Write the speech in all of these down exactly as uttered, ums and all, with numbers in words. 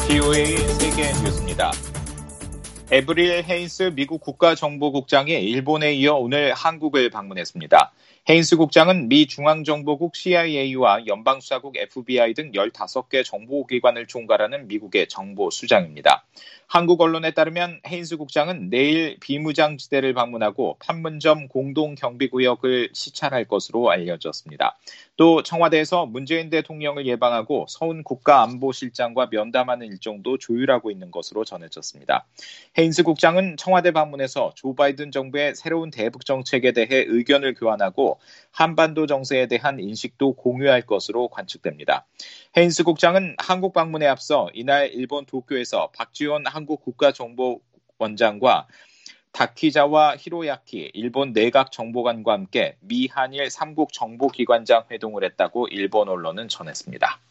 비오에이 세계 뉴스입니다. 에브릴 헤인스 미국 국가정보국장이 일본에 이어 오늘 한국을 방문했습니다. 헤인스 국장은 미 중앙정보국 씨아이에이와 연방수사국 에프비아이 등 열다섯 개 정보기관을 총괄하는 미국의 정보수장입니다. 한국 언론에 따르면 헤인스 국장은 내일 비무장지대를 방문하고 판문점 공동경비구역을 시찰할 것으로 알려졌습니다. 또 청와대에서 문재인 대통령을 예방하고 서훈 국가안보실장과 면담하는 일정도 조율하고 있는 것으로 전해졌습니다. 헤인스 국장은 청와대 방문에서 조 바이든 정부의 새로운 대북 정책에 대해 의견을 교환하고 한반도 정세에 대한 인식도 공유할 것으로 관측됩니다. 헤인스 국장은 한국 방문에 앞서 이날 일본 도쿄에서 박지원 한국 국가정보원장과 다키자와 히로야키 일본 내각정보관과 함께 미 한일 삼국 정보기관장 회동을 했다고 일본 언론은 전했습니다.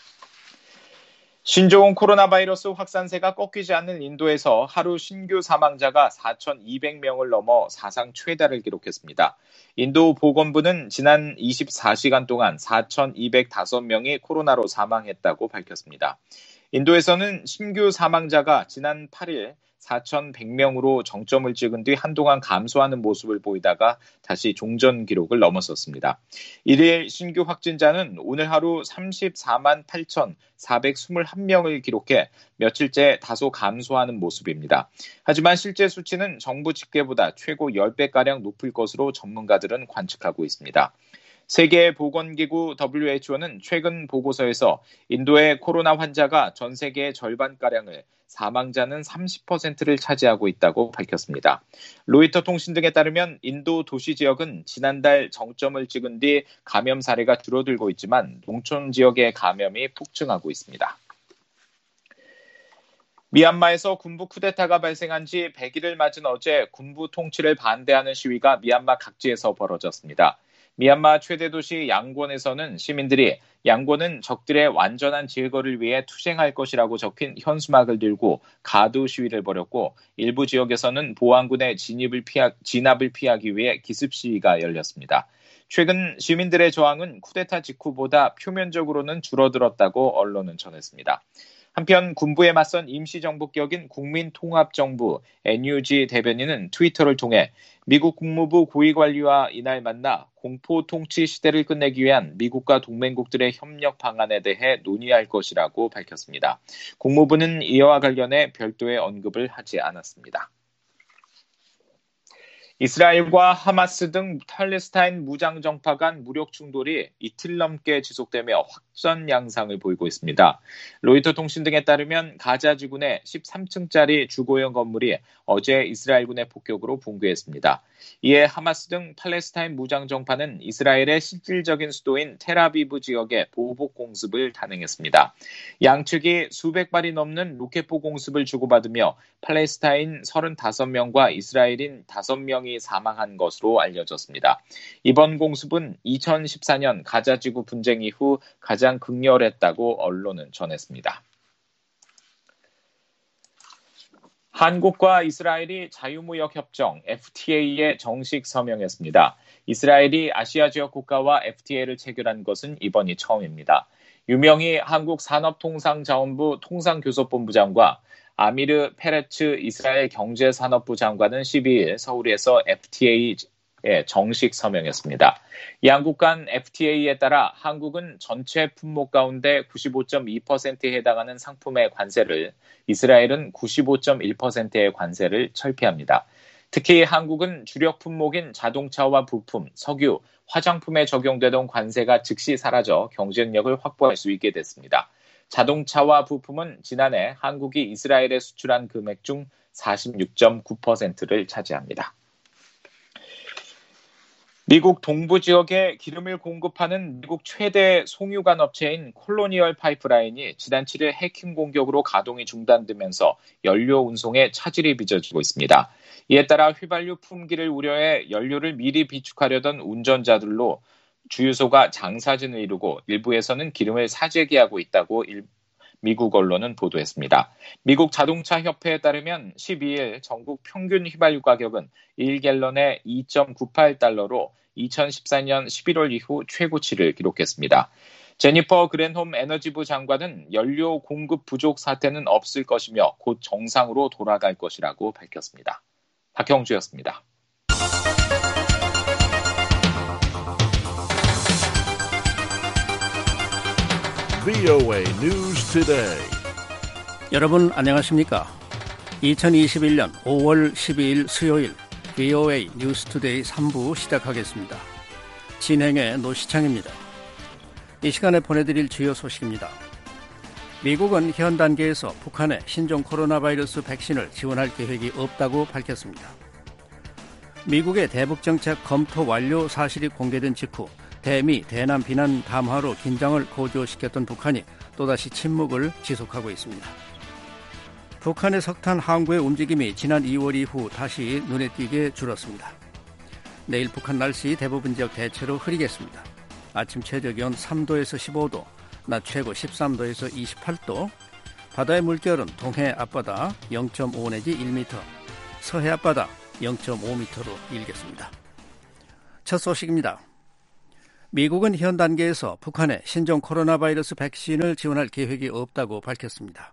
신종 코로나 바이러스 확산세가 꺾이지 않는 인도에서 하루 신규 사망자가 사천이백 명을 넘어 사상 최다를 기록했습니다. 인도 보건부는 지난 이십사 시간 동안 사천이백오 명이 코로나로 사망했다고 밝혔습니다. 인도에서는 신규 사망자가 지난 팔 일 사천백 명으로 정점을 찍은 뒤 한동안 감소하는 모습을 보이다가 다시 종전 기록을 넘어섰습니다. 일일 신규 확진자는 오늘 하루 삼십사만 팔천사백이십일 명을 기록해 며칠째 다소 감소하는 모습입니다. 하지만 실제 수치는 정부 집계보다 최고 십 배가량 높을 것으로 전문가들은 관측하고 있습니다. 세계보건기구 더블유에이치오는 최근 보고서에서 인도의 코로나 환자가 전 세계의 절반가량을, 사망자는 삼십 퍼센트를 차지하고 있다고 밝혔습니다. 로이터 통신 등에 따르면 인도 도시 지역은 지난달 정점을 찍은 뒤 감염 사례가 줄어들고 있지만 농촌 지역의 감염이 폭증하고 있습니다. 미얀마에서 군부 쿠데타가 발생한 지 백 일을 맞은 어제 군부 통치를 반대하는 시위가 미얀마 각지에서 벌어졌습니다. 미얀마 최대 도시 양곤에서는 시민들이 양곤은 적들의 완전한 제거를 위해 투쟁할 것이라고 적힌 현수막을 들고 가두 시위를 벌였고 일부 지역에서는 보안군의 진입을 피하, 진압을 피하기 위해 기습 시위가 열렸습니다. 최근 시민들의 저항은 쿠데타 직후보다 표면적으로는 줄어들었다고 언론은 전했습니다. 한편 군부에 맞선 임시정부격인 국민통합정부 엔유지 대변인은 트위터를 통해 미국 국무부 고위관리와 이날 만나 공포통치 시대를 끝내기 위한 미국과 동맹국들의 협력 방안에 대해 논의할 것이라고 밝혔습니다. 국무부는 이와 관련해 별도의 언급을 하지 않았습니다. 이스라엘과 하마스 등 팔레스타인 무장정파 간 무력 충돌이 이틀 넘게 지속되며 확전 양상을 보이고 있습니다. 로이터 통신 등에 따르면 가자 지구내 십삼 층짜리 주거용 건물이 어제 이스라엘군의 폭격으로 붕괴했습니다. 이에 하마스 등 팔레스타인 무장정파는 이스라엘의 실질적인 수도인 텔아비브 지역에 보복 공습을 단행했습니다. 양측이 수백 발이 넘는 로켓포 공습을 주고받으며 팔레스타인 서른다섯 명과 이스라엘인 다섯 명이 사망한 것으로 알려졌습니다. 이번 공습은 이천십사 년 가자지구 분쟁 이후 가장 극렬했다고 언론은 전했습니다. 한국과 이스라엘이 자유무역협정 에프티에이에 정식 서명했습니다. 이스라엘이 아시아 지역 국가와 에프티에이를 체결한 것은 이번이 처음입니다. 유명희 한국산업통상자원부 통상교섭본부장과 아미르 페레츠 이스라엘 경제산업부 장관은 십이 일 서울에서 에프티에이에 정식 서명했습니다. 양국 간 에프티에이에 따라 한국은 전체 품목 가운데 구십오 점 이 퍼센트에 해당하는 상품의 관세를, 이스라엘은 구십오 점 일 퍼센트의 관세를 철폐합니다. 특히 한국은 주력 품목인 자동차와 부품, 석유, 화장품에 적용되던 관세가 즉시 사라져 경쟁력을 확보할 수 있게 됐습니다. 자동차와 부품은 지난해 한국이 이스라엘에 수출한 금액 중 사십육 점 구 퍼센트를 차지합니다. 미국 동부 지역에 기름을 공급하는 미국 최대 송유관 업체인 콜로니얼 파이프라인이 지난 칠 일 해킹 공격으로 가동이 중단되면서 연료 운송에 차질이 빚어지고 있습니다. 이에 따라 휘발유 품귀를 우려해 연료를 미리 비축하려던 운전자들로 주유소가 장사진을 이루고 일부에서는 기름을 사재기하고 있다고 일, 미국 언론은 보도했습니다. 미국 자동차 협회에 따르면 십이 일 전국 평균 휘발유 가격은 일 갤런에 이 점 구팔 달러로 이천십사 년 십일월 이후 최고치를 기록했습니다. 제니퍼 그랜홈 에너지부 장관은 연료 공급 부족 사태는 없을 것이며 곧 정상으로 돌아갈 것이라고 밝혔습니다. 박형주였습니다. 브이오에이 News Today. 여러분 안녕하십니까? 이천이십일년 오월 십이일 수요일 브이오에이 뉴스 투데이 삼 부 시작하겠습니다. 진행의 노시창입니다. 이 시간에 보내드릴 주요 소식입니다. 미국은 현 단계에서 북한에 신종 코로나 바이러스 백신을 지원할 계획이 없다고 밝혔습니다. 미국의 대북정책 검토 완료 사실이 공개된 직후 대미, 대남 비난 담화로 긴장을 고조시켰던 북한이 또다시 침묵을 지속하고 있습니다. 북한의 석탄 항구의 움직임이 지난 이월 이후 다시 눈에 띄게 줄었습니다. 내일 북한 날씨 대부분 지역 대체로 흐리겠습니다. 아침 최저기온 삼도에서 십오도, 낮 최고 십삼도에서 이십팔도, 바다의 물결은 동해 앞바다 영 점 오 내지 일 미터, 서해 앞바다 영 점 오 미터로 일겠습니다. 첫 소식입니다. 미국은 현 단계에서 북한에 신종 코로나 바이러스 백신을 지원할 계획이 없다고 밝혔습니다.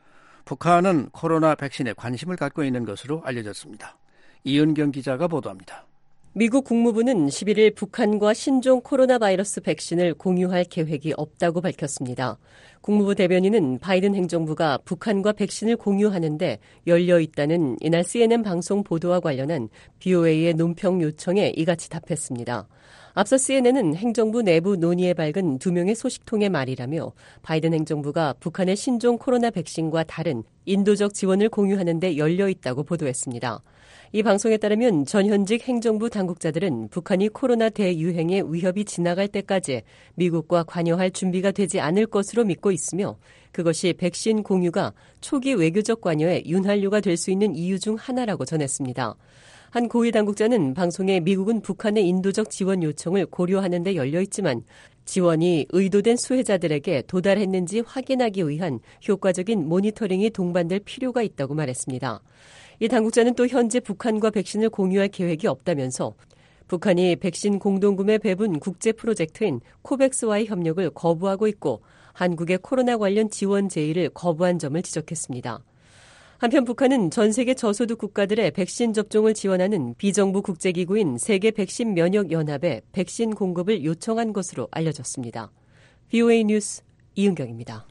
북한은 코로나 백신에 관심을 갖고 있는 것으로 알려졌습니다. 이은경 기자가 보도합니다. 미국 국무부는 십일일 북한과 신종 코로나 바이러스 백신을 공유할 계획이 없다고 밝혔습니다. 국무부 대변인은 바이든 행정부가 북한과 백신을 공유하는데 열려 있다는 이날 씨엔엔 방송 보도와 관련한 브이오에이의 논평 요청에 이같이 답했습니다. 앞서 씨엔엔은 행정부 내부 논의에 밝은 두 명의 소식통의 말이라며 바이든 행정부가 북한의 신종 코로나 백신과 다른 인도적 지원을 공유하는 데 열려 있다고 보도했습니다. 이 방송에 따르면 전현직 행정부 당국자들은 북한이 코로나 대유행의 위협이 지나갈 때까지 미국과 관여할 준비가 되지 않을 것으로 믿고 있으며 그것이 백신 공유가 초기 외교적 관여의 윤활유가 될 수 있는 이유 중 하나라고 전했습니다. 한 고위 당국자는 방송에 미국은 북한의 인도적 지원 요청을 고려하는 데 열려 있지만 지원이 의도된 수혜자들에게 도달했는지 확인하기 위한 효과적인 모니터링이 동반될 필요가 있다고 말했습니다. 이 당국자는 또 현재 북한과 백신을 공유할 계획이 없다면서 북한이 백신 공동구매 배분 국제 프로젝트인 코백스와의 협력을 거부하고 있고 한국의 코로나 관련 지원 제의를 거부한 점을 지적했습니다. 한편 북한은 전 세계 저소득 국가들의 백신 접종을 지원하는 비정부 국제기구인 세계 백신 면역 연합에 백신 공급을 요청한 것으로 알려졌습니다. 브이오에이 뉴스 이은경입니다.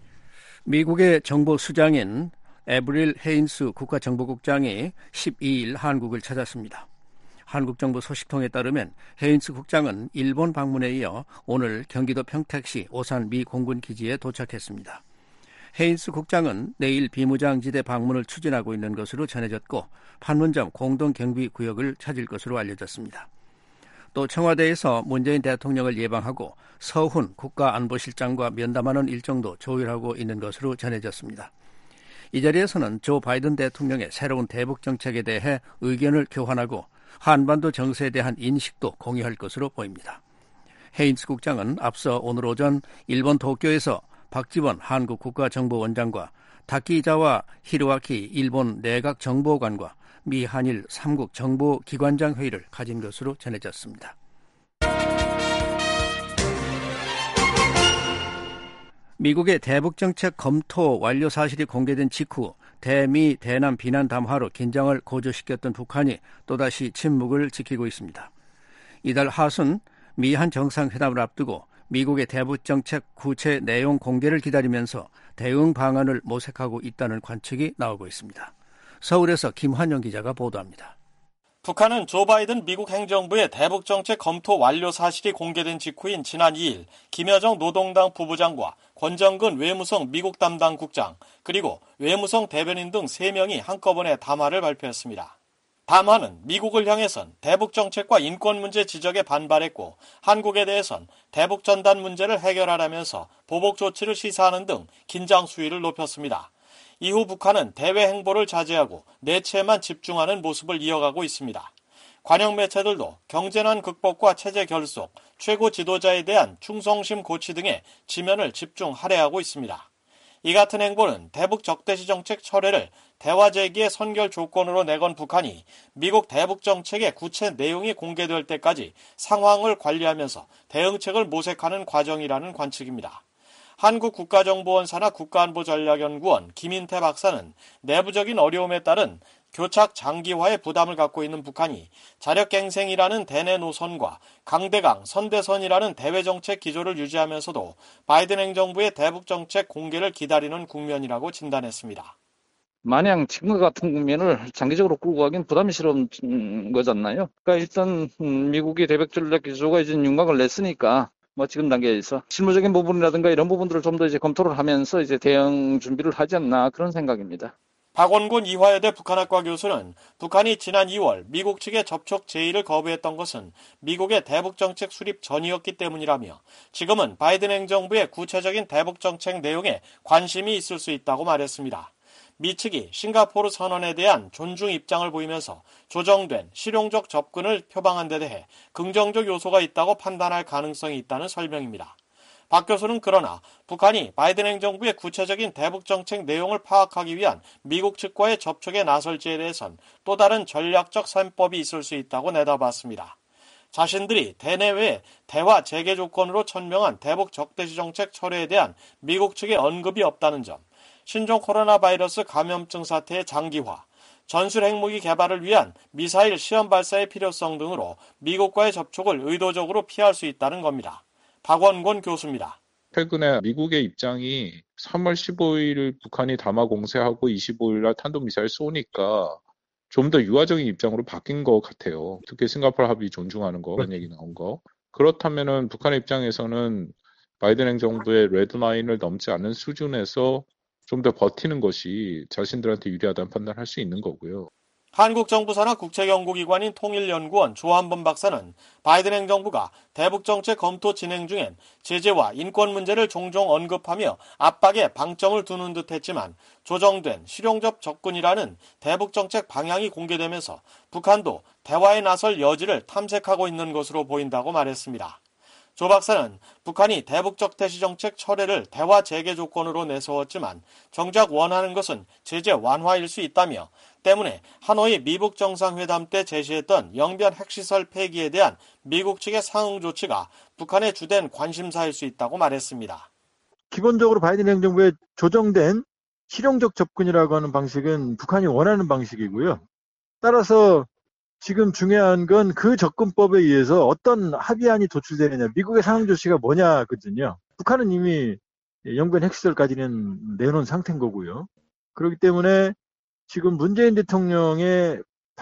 미국의 정보 수장인 에브릴 헤인스 국가정보국장이 십이일 한국을 찾았습니다. 한국 정부 소식통에 따르면 헤인스 국장은 일본 방문에 이어 오늘 경기도 평택시 오산 미 공군 기지에 도착했습니다. 헤인스 국장은 내일 비무장지대 방문을 추진하고 있는 것으로 전해졌고 판문점 공동경비구역을 찾을 것으로 알려졌습니다. 또 청와대에서 문재인 대통령을 예방하고 서훈 국가안보실장과 면담하는 일정도 조율하고 있는 것으로 전해졌습니다. 이 자리에서는 조 바이든 대통령의 새로운 대북 정책에 대해 의견을 교환하고 한반도 정세에 대한 인식도 공유할 것으로 보입니다. 헤인스 국장은 앞서 오늘 오전 일본 도쿄에서 박지원 한국 국가정보원장과 다키자와 히로아키 일본 내각정보관과 미 한일 삼국 정보기관장 회의를 가진 것으로 전해졌습니다. 미국의 대북정책 검토 완료 사실이 공개된 직후 대미, 대남 비난 담화로 긴장을 고조시켰던 북한이 또다시 침묵을 지키고 있습니다. 이달 하순 미한 정상회담을 앞두고 미국의 대북정책 구체 내용 공개를 기다리면서 대응 방안을 모색하고 있다는 관측이 나오고 있습니다. 서울에서 김환영 기자가 보도합니다. 북한은 조 바이든 미국 행정부의 대북정책 검토 완료 사실이 공개된 직후인 지난 이일 김여정 노동당 부부장과 권정근 외무성 미국 담당 국장 그리고 외무성 대변인 등 세 명이 한꺼번에 담화를 발표했습니다. 담화는 미국을 향해선 대북정책과 인권 문제 지적에 반발했고 한국에 대해선 대북 전단 문제를 해결하라면서 보복 조치를 시사하는 등 긴장 수위를 높였습니다. 이후 북한은 대외 행보를 자제하고 내체에만 집중하는 모습을 이어가고 있습니다. 관영 매체들도 경제난 극복과 체제 결속, 최고 지도자에 대한 충성심 고취 등의 지면을 집중 할애하고 있습니다. 이 같은 행보는 대북 적대시 정책 철회를 대화 제기의 선결 조건으로 내건 북한이 미국 대북 정책의 구체 내용이 공개될 때까지 상황을 관리하면서 대응책을 모색하는 과정이라는 관측입니다. 한국국가정보원 산하 국가안보전략연구원 김인태 박사는 내부적인 어려움에 따른 교착 장기화의 부담을 갖고 있는 북한이 자력갱생이라는 대내 노선과 강대강, 선대선이라는 대외정책 기조를 유지하면서도 바이든 행정부의 대북정책 공개를 기다리는 국면이라고 진단했습니다. 마냥 지금과 같은 국면을 장기적으로 끌고 가긴 부담스러운 거잖아요. 그러니까 일단 미국이 대북전략 기조가 이제 윤곽을 냈으니까 뭐 지금 단계에서 실무적인 부분이라든가 이런 부분들을 좀 더 이제 검토를 하면서 이제 대응 준비를 하지 않나 그런 생각입니다. 박원곤 이화여대 북한학과 교수는 북한이 지난 이월 미국 측의 접촉 제의를 거부했던 것은 미국의 대북정책 수립 전이었기 때문이라며 지금은 바이든 행정부의 구체적인 대북정책 내용에 관심이 있을 수 있다고 말했습니다. 미 측이 싱가포르 선언에 대한 존중 입장을 보이면서 조정된 실용적 접근을 표방한 데 대해 긍정적 요소가 있다고 판단할 가능성이 있다는 설명입니다. 박 교수는 그러나 북한이 바이든 행정부의 구체적인 대북정책 내용을 파악하기 위한 미국 측과의 접촉에 나설지에 대해선 또 다른 전략적 셈법이 있을 수 있다고 내다봤습니다. 자신들이 대내외 대화 재개 조건으로 천명한 대북 적대시 정책 철회에 대한 미국 측의 언급이 없다는 점, 신종 코로나 바이러스 감염증 사태의 장기화, 전술 핵무기 개발을 위한 미사일 시험 발사의 필요성 등으로 미국과의 접촉을 의도적으로 피할 수 있다는 겁니다. 박원곤 교수입니다. 최근에 미국의 입장이 삼월 십오일 북한이 담화 공세하고 이십오일날 탄도미사일 쏘니까 좀 더 유화적인 입장으로 바뀐 것 같아요. 특히 싱가포르 합의 존중하는 거, 그런 얘기 나온 거. 그렇다면은 북한의 입장에서는 바이든 행정부의 레드라인을 넘지 않는 수준에서 좀 더 버티는 것이 자신들한테 유리하다는 판단을 할 수 있는 거고요. 한국 정부 산하 국책연구기관인 통일연구원 조한범 박사는 바이든 행정부가 대북정책 검토 진행 중엔 제재와 인권 문제를 종종 언급하며 압박에 방점을 두는 듯 했지만 조정된 실용적 접근이라는 대북정책 방향이 공개되면서 북한도 대화에 나설 여지를 탐색하고 있는 것으로 보인다고 말했습니다. 조 박사는 북한이 대북적대시 정책 철회를 대화 재개 조건으로 내세웠지만 정작 원하는 것은 제재 완화일 수 있다며 때문에 하노이 미북 정상회담 때 제시했던 영변 핵시설 폐기에 대한 미국 측의 상응 조치가 북한의 주된 관심사일 수 있다고 말했습니다. 기본적으로 바이든 행정부의 조정된 실용적 접근이라고 하는 방식은 북한이 원하는 방식이고요. 따라서 지금 중요한 건 그 접근법에 의해서 어떤 합의안이 도출되느냐, 미국의 상응 조치가 뭐냐거든요. 북한은 이미 영변 핵시설까지는 내놓은 상태인 거고요. 그렇기 때문에 지금 문재인 대통령의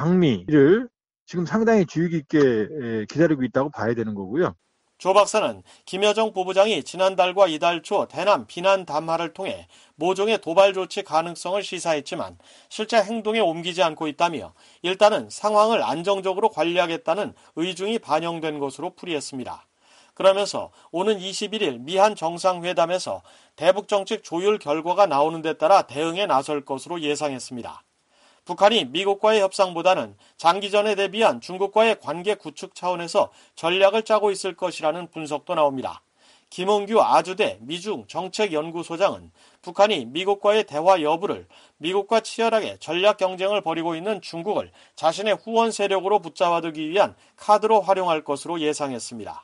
방미를 지금 상당히 주의 깊게 기다리고 있다고 봐야 되는 거고요. 조 박사는 김여정 부부장이 지난달과 이달 초 대남 비난 담화를 통해 모종의 도발 조치 가능성을 시사했지만 실제 행동에 옮기지 않고 있다며 일단은 상황을 안정적으로 관리하겠다는 의중이 반영된 것으로 풀이했습니다. 그러면서 오는 이십일일 미한 정상회담에서 대북정책 조율 결과가 나오는 데 따라 대응에 나설 것으로 예상했습니다. 북한이 미국과의 협상보다는 장기전에 대비한 중국과의 관계 구축 차원에서 전략을 짜고 있을 것이라는 분석도 나옵니다. 김홍규 아주대 미중 정책연구소장은 북한이 미국과의 대화 여부를 미국과 치열하게 전략 경쟁을 벌이고 있는 중국을 자신의 후원 세력으로 붙잡아두기 위한 카드로 활용할 것으로 예상했습니다.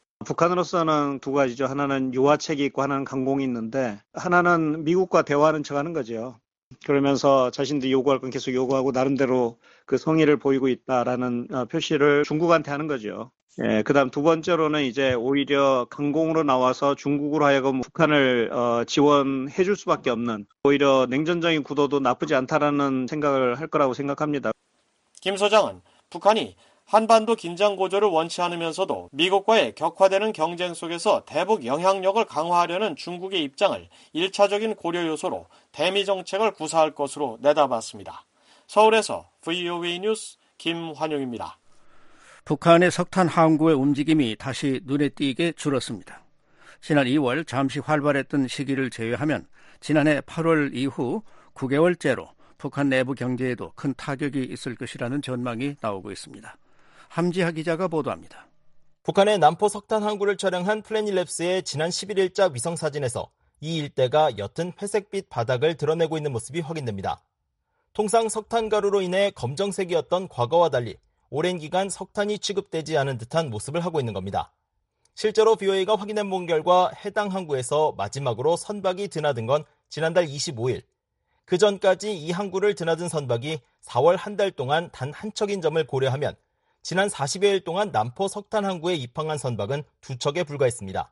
북한으로서는 두 가지죠. 하나는 유화책이 있고 하나는 강공이 있는데 하나는 미국과 대화하는 척하는 거죠. 그러면서 자신들이 요구할 건 계속 요구하고 나름대로 그 성의를 보이고 있다라는 표시를 중국한테 하는 거죠. 예, 그다음 두 번째로는 이제 오히려 강공으로 나와서 중국으로 하여금 북한을 어, 지원해 줄 수밖에 없는 오히려 냉전적인 구도도 나쁘지 않다라는 생각을 할 거라고 생각합니다. 김 소장은 북한이 한반도 긴장 고조를 원치 않으면서도 미국과의 격화되는 경쟁 속에서 대북 영향력을 강화하려는 중국의 입장을 일차적인 고려 요소로 대미 정책을 구사할 것으로 내다봤습니다. 서울에서 브이오에이 뉴스 김환용입니다. 북한의 석탄 항구의 움직임이 다시 눈에 띄게 줄었습니다. 지난 이월 잠시 활발했던 시기를 제외하면 지난해 팔월 이후 구 개월째로 북한 내부 경제에도 큰 타격이 있을 것이라는 전망이 나오고 있습니다. 함지하 기자가 보도합니다. 북한의 남포 석탄 항구를 촬영한 플래닛랩스의 지난 십일일자 위성사진에서 이 일대가 옅은 회색빛 바닥을 드러내고 있는 모습이 확인됩니다. 통상 석탄가루로 인해 검정색이었던 과거와 달리 오랜 기간 석탄이 취급되지 않은 듯한 모습을 하고 있는 겁니다. 실제로 비오에이가 확인해본 결과 해당 항구에서 마지막으로 선박이 드나든 건 지난달 이십오일. 그 전까지 이 항구를 드나든 선박이 사월 한 달 동안 단 한 척인 점을 고려하면 지난 사십여일 동안 남포 석탄 항구에 입항한 선박은 두 척에 불과했습니다.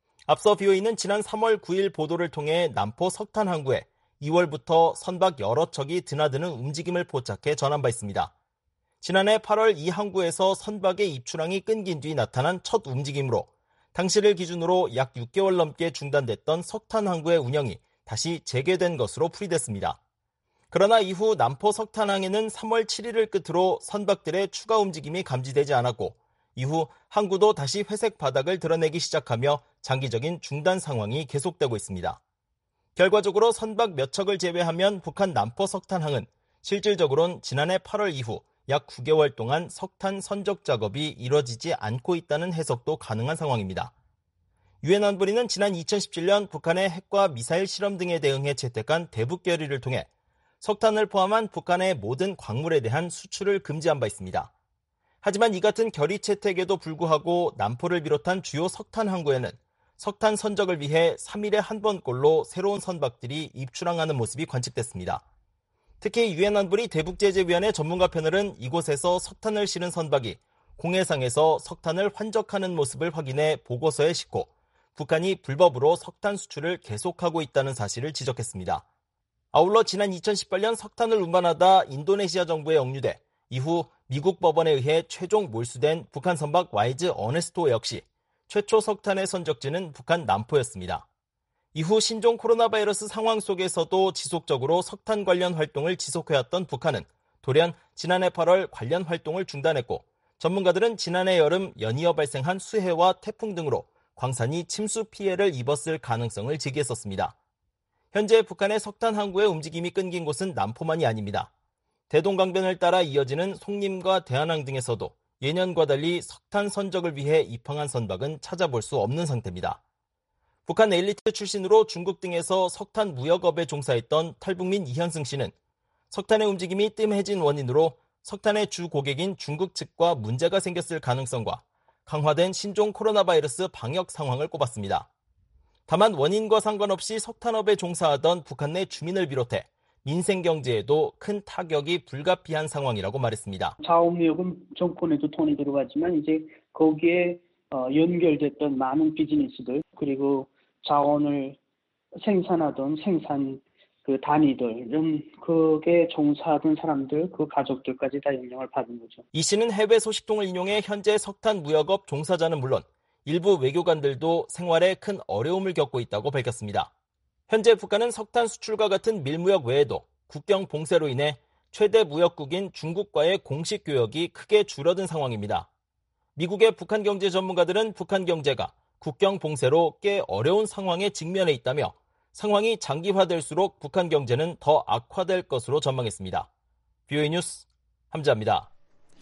앞서 비오에이는 지난 삼월 구일 보도를 통해 남포 석탄 항구에 이월부터 선박 여러 척이 드나드는 움직임을 포착해 전한 바 있습니다. 지난해 팔월 이 항구에서 선박의 입출항이 끊긴 뒤 나타난 첫 움직임으로 당시를 기준으로 약 육 개월 넘게 중단됐던 석탄 항구의 운영이 다시 재개된 것으로 풀이됐습니다. 그러나 이후 남포 석탄항에는 삼월 칠일을 끝으로 선박들의 추가 움직임이 감지되지 않았고 이후 항구도 다시 회색 바닥을 드러내기 시작하며 장기적인 중단 상황이 계속되고 있습니다. 결과적으로 선박 몇 척을 제외하면 북한 남포 석탄항은 실질적으로는 지난해 팔월 이후 약 구 개월 동안 석탄 선적 작업이 이뤄지지 않고 있다는 해석도 가능한 상황입니다. 유엔 안보리는 지난 이천십칠년 북한의 핵과 미사일 실험 등에 대응해 채택한 대북 결의를 통해 석탄을 포함한 북한의 모든 광물에 대한 수출을 금지한 바 있습니다. 하지만 이 같은 결의 채택에도 불구하고 남포를 비롯한 주요 석탄 항구에는 석탄 선적을 위해 삼일에 한 번꼴로 새로운 선박들이 입출항하는 모습이 관측됐습니다. 특히 유엔 안보리 대북제재위원회 전문가 패널은 이곳에서 석탄을 실은 선박이 공해상에서 석탄을 환적하는 모습을 확인해 보고서에 싣고 북한이 불법으로 석탄 수출을 계속하고 있다는 사실을 지적했습니다. 아울러 지난 이천십팔년 석탄을 운반하다 인도네시아 정부에 억류돼 이후 미국 법원에 의해 최종 몰수된 북한 선박 와이즈 어네스토 역시 최초 석탄의 선적지는 북한 남포였습니다. 이후 신종 코로나 바이러스 상황 속에서도 지속적으로 석탄 관련 활동을 지속해왔던 북한은 돌연 지난해 팔월 관련 활동을 중단했고 전문가들은 지난해 여름 연이어 발생한 수해와 태풍 등으로 광산이 침수 피해를 입었을 가능성을 제기했었습니다. 현재 북한의 석탄 항구의 움직임이 끊긴 곳은 남포만이 아닙니다. 대동강변을 따라 이어지는 송림과 대한항 등에서도 예년과 달리 석탄 선적을 위해 입항한 선박은 찾아볼 수 없는 상태입니다. 북한 엘리트 출신으로 중국 등에서 석탄 무역업에 종사했던 탈북민 이현승 씨는 석탄의 움직임이 뜸해진 원인으로 석탄의 주 고객인 중국 측과 문제가 생겼을 가능성과 강화된 신종 코로나 바이러스 방역 상황을 꼽았습니다. 다만 원인과 상관없이 석탄업에 종사하던 북한 내 주민을 비롯해 민생 경제에도 큰 타격이 불가피한 상황이라고 말했습니다. 자원무역은 정권에도 돈이 들어가지만 이제 거기에 연결됐던 많은 비즈니스들 그리고 자원을 생산하던 생산 그 단위들, 이런 그게 종사하던 사람들, 그 가족들까지 다 영향을 받은 거죠. 이 씨는 해외 소식통을 인용해 현재 석탄 무역업 종사자는 물론 일부 외교관들도 생활에 큰 어려움을 겪고 있다고 밝혔습니다. 현재 북한은 석탄 수출과 같은 밀무역 외에도 국경 봉쇄로 인해 최대 무역국인 중국과의 공식 교역이 크게 줄어든 상황입니다. 미국의 북한 경제 전문가들은 북한 경제가 국경 봉쇄로 꽤 어려운 상황에 직면해 있다며 상황이 장기화될수록 북한 경제는 더 악화될 것으로 전망했습니다. 비오에이 뉴스 함자입니다.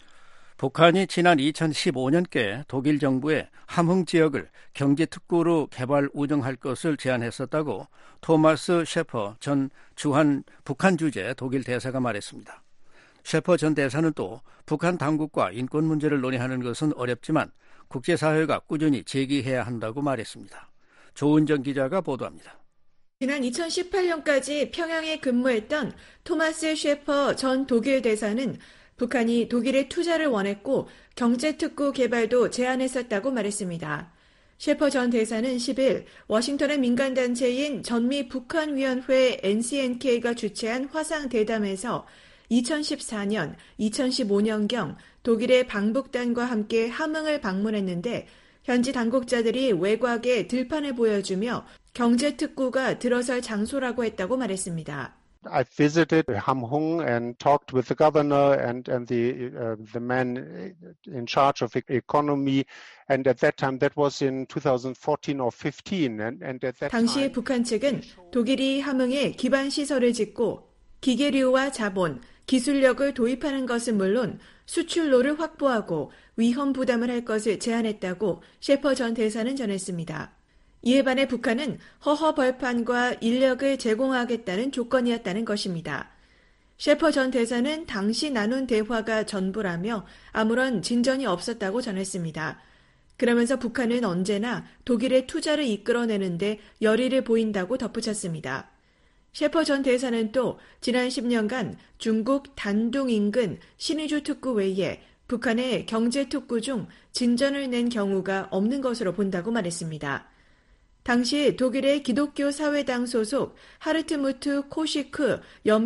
북한이 지난 이천십오년께 독일 정부에 함흥 지역을 경제특구로 개발 운영할 것을 제안했었다고 토마스 셰퍼 전 주한 북한 주재 독일 대사가 말했습니다. 셰퍼 전 대사는 또 북한 당국과 인권 문제를 논의하는 것은 어렵지만 국제사회가 꾸준히 제기해야 한다고 말했습니다. 조은정 기자가 보도합니다. 지난 이천십팔년까지 평양에 근무했던 토마스 셰퍼 전 독일 대사는 북한이 독일의 투자를 원했고 경제특구 개발도 제안했었다고 말했습니다. 셰퍼 전 대사는 십일 워싱턴의 민간단체인 전미북한위원회 엔씨엔케이가 주최한 화상대담에서 이천십사년, 이천십오년경 독일의 방북단과 함께 함흥을 방문했는데 현지 당국자들이 외곽에 들판을 보여주며 경제특구가 들어설 장소라고 했다고 말했습니다. I visited Hamhung and talked with the governor and, and the, uh, the man in charge of economy. And at that time, that was in twenty fourteen or fifteen. And, and at that 당시 time, 북한 측은 독일이 함흥에 기반 시설을 짓고 기계류와 자본, 기술력을 도입하는 것은 물론 수출로를 확보하고 위험 부담을 할 것을 제안했다고 셰퍼 전 대사는 전했습니다. 이에 반해 북한은 허허 벌판과 인력을 제공하겠다는 조건이었다는 것입니다. 셰퍼 전 대사는 당시 나눈 대화가 전부라며 아무런 진전이 없었다고 전했습니다. 그러면서 북한은 언제나 독일의 투자를 이끌어내는데 열의를 보인다고 덧붙였습니다. 셰퍼 전 대사는 또 지난 십 년간 중국 단둥 인근 신의주 특구 외에 북한의 경제 특구 중 진전을 낸 경우가 없는 것으로 본다고 말했습니다. 당시 독일의 기독교 사회당 소속 하르트무트 코시크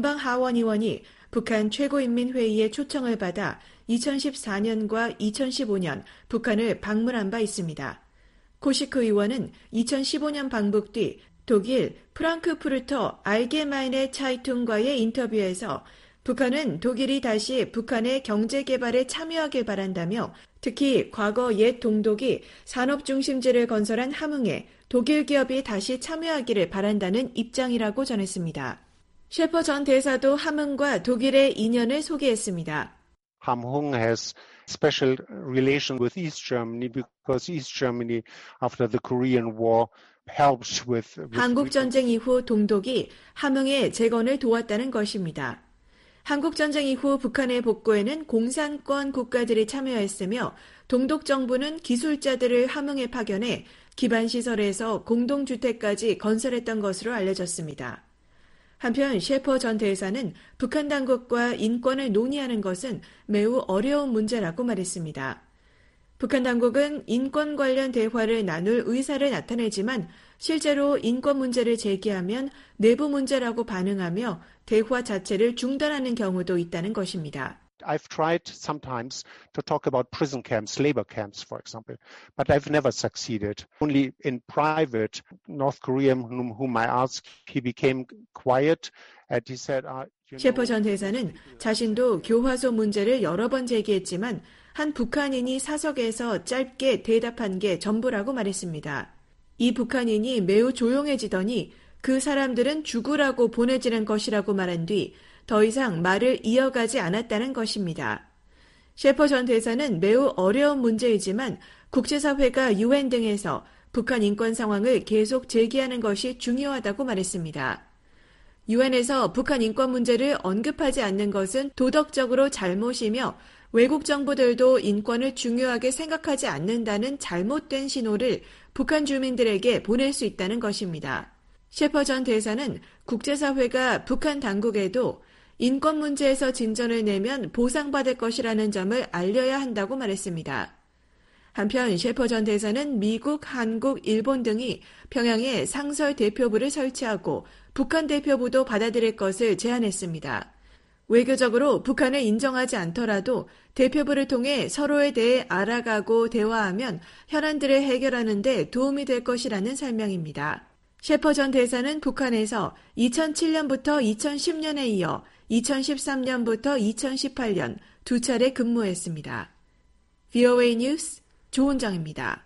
연방하원의원이 북한 최고인민회의의 초청을 받아 이천십사 년과 이천십오 년 북한을 방문한 바 있습니다. 코시크 의원은 이천십오 년 방북 뒤 독일 프랑크푸르터 알게마이네 차이퉁과의 인터뷰에서 북한은 독일이 다시 북한의 경제개발에 참여하길 바란다며 특히 과거 옛 동독이 산업중심지를 건설한 함흥에 독일 기업이 다시 참여하기를 바란다는 입장이라고 전했습니다. 셰퍼 전 대사도 함흥과 독일의 인연을 소개했습니다. Hamhung has special relation with East Germany because East Germany after the Korean War helps with, with 한국전쟁 이후 동독이 함흥의 재건을 도왔다는 것입니다. 한국전쟁 이후 북한의 복구에는 공산권 국가들이 참여했으며 동독 정부는 기술자들을 함흥에 파견해 기반시설에서 공동주택까지 건설했던 것으로 알려졌습니다. 한편 셰퍼 전 대사는 북한 당국과 인권을 논의하는 것은 매우 어려운 문제라고 말했습니다. 북한 당국은 인권 관련 대화를 나눌 의사를 나타내지만 실제로 인권 문제를 제기하면 내부 문제라고 반응하며 대화 자체를 중단하는 경우도 있다는 것입니다. I've tried sometimes to talk about prison camps, labor camps, for example, but I've never succeeded. Only in private, North Korean whom, whom I asked, he became quiet and he said, uh, you know, 셰퍼 전 대사는 자신도 교화소 문제를 여러 번 제기했지만 한 북한인이 사석에서 짧게 대답한 게 전부라고 말했습니다. 이 북한인이 매우 조용해지더니 그 사람들은 죽으라고 보내지는 것이라고 말한 뒤 더 이상 말을 이어가지 않았다는 것입니다. 셰퍼 전 대사는 매우 어려운 문제이지만 국제사회가 유엔 등에서 북한 인권 상황을 계속 제기하는 것이 중요하다고 말했습니다. 유엔에서 북한 인권 문제를 언급하지 않는 것은 도덕적으로 잘못이며 외국 정부들도 인권을 중요하게 생각하지 않는다는 잘못된 신호를 북한 주민들에게 보낼 수 있다는 것입니다. 셰퍼 전 대사는 국제사회가 북한 당국에도 인권 문제에서 진전을 내면 보상받을 것이라는 점을 알려야 한다고 말했습니다. 한편 셰퍼 전 대사는 미국, 한국, 일본 등이 평양에 상설 대표부를 설치하고 북한 대표부도 받아들일 것을 제안했습니다. 외교적으로 북한을 인정하지 않더라도 대표부를 통해 서로에 대해 알아가고 대화하면 현안들을 해결하는 데 도움이 될 것이라는 설명입니다. 셰퍼 전 대사는 북한에서 이천칠 년부터 이천십 년에 이어 이천십삼 년부터 이천십팔 년 두 차례 근무했습니다. 브이오에이 뉴스 조은정입니다.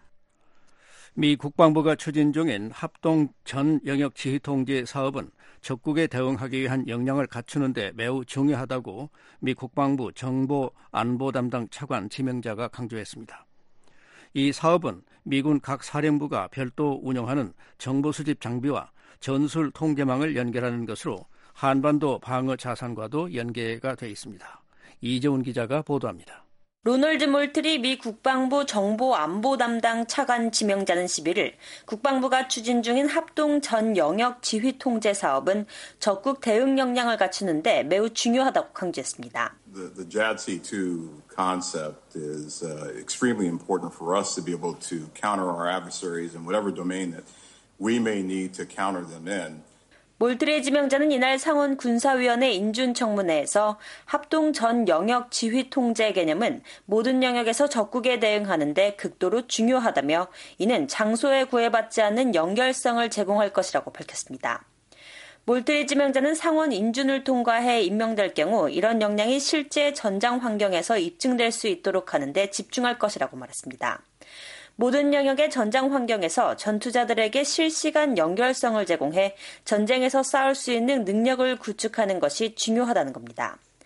미 국방부가 추진 중인 합동 전 영역 지휘 통제 사업은 적국에 대응하기 위한 역량을 갖추는 데 매우 중요하다고 미 국방부 정보 안보 담당 차관 지명자가 강조했습니다. 이 사업은 미군 각 사령부가 별도 운영하는 정보 수집 장비와 전술 통제망을 연결하는 것으로 한반도 방어 자산과도 연계가 돼 있습니다. 이재훈 기자가 보도합니다. 로널드 몰트리 미 국방부 정보 안보 담당 차관 지명자는 십일 일 국방부가 추진 중인 합동 전 영역 지휘 통제 사업은 적국 대응 역량을 갖추는 데 매우 중요하다고 강조했습니다. The, the 자드씨 투 concept is uh, extremely important for us to be able to counter our adversaries in whatever domain that we may need to counter them in. 몰트리 지명자는 이날 상원 군사위원회 인준청문회에서 합동 전 영역 지휘 통제 개념은 모든 영역에서 적국에 대응하는 데 극도로 중요하다며 이는 장소에 구애받지 않는 연결성을 제공할 것이라고 밝혔습니다. 몰트리 지명자는 상원 인준을 통과해 임명될 경우 이런 역량이 실제 전장 환경에서 입증될 수 있도록 하는 데 집중할 것이라고 말했습니다. 모든 영역의 전장 환경에서 전투자들에게 실시간 연결성을 제공해 전쟁에서 싸울 수 있는 능력을 구축하는 것이 중요하다는 겁니다.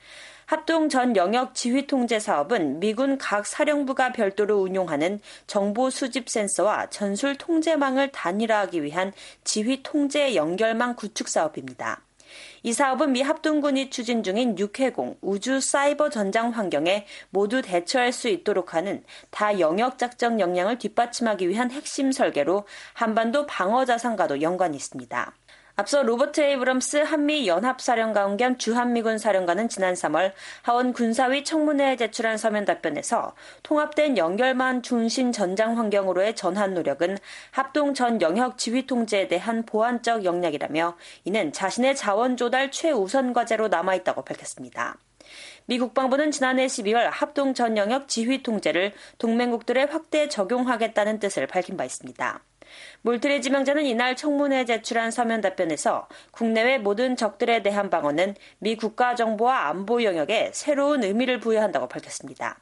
합동 전 영역 지휘 통제 사업은 미군 각 사령부가 별도로 운용하는 정보 수집 센서와 전술 통제망을 단일화하기 위한 지휘 통제 연결망 구축 사업입니다. 이 사업은 미 합동군이 추진 중인 육해공, 우주 사이버 전장 환경에 모두 대처할 수 있도록 하는 다영역 작전 역량을 뒷받침하기 위한 핵심 설계로 한반도 방어 자산과도 연관이 있습니다. 앞서 로버트 에이브럼스 한미 연합사령관 겸 주한미군 사령관은 지난 삼월 하원 군사위 청문회에 제출한 서면 답변에서 통합된 연결망 중심 전장 환경으로의 전환 노력은 합동 전 영역 지휘 통제에 대한 보완적 역량이라며 이는 자신의 자원 조달 최우선 과제로 남아있다고 밝혔습니다. 미 국방부는 지난해 십이월 합동 전 영역 지휘 통제를 동맹국들에 확대 적용하겠다는 뜻을 밝힌 바 있습니다. 몰트리 지명자는 이날 청문회에 제출한 서면 답변에서 국내외 모든 적들에 대한 방어는 미 국가정보와 안보 영역에 새로운 의미를 부여한다고 밝혔습니다.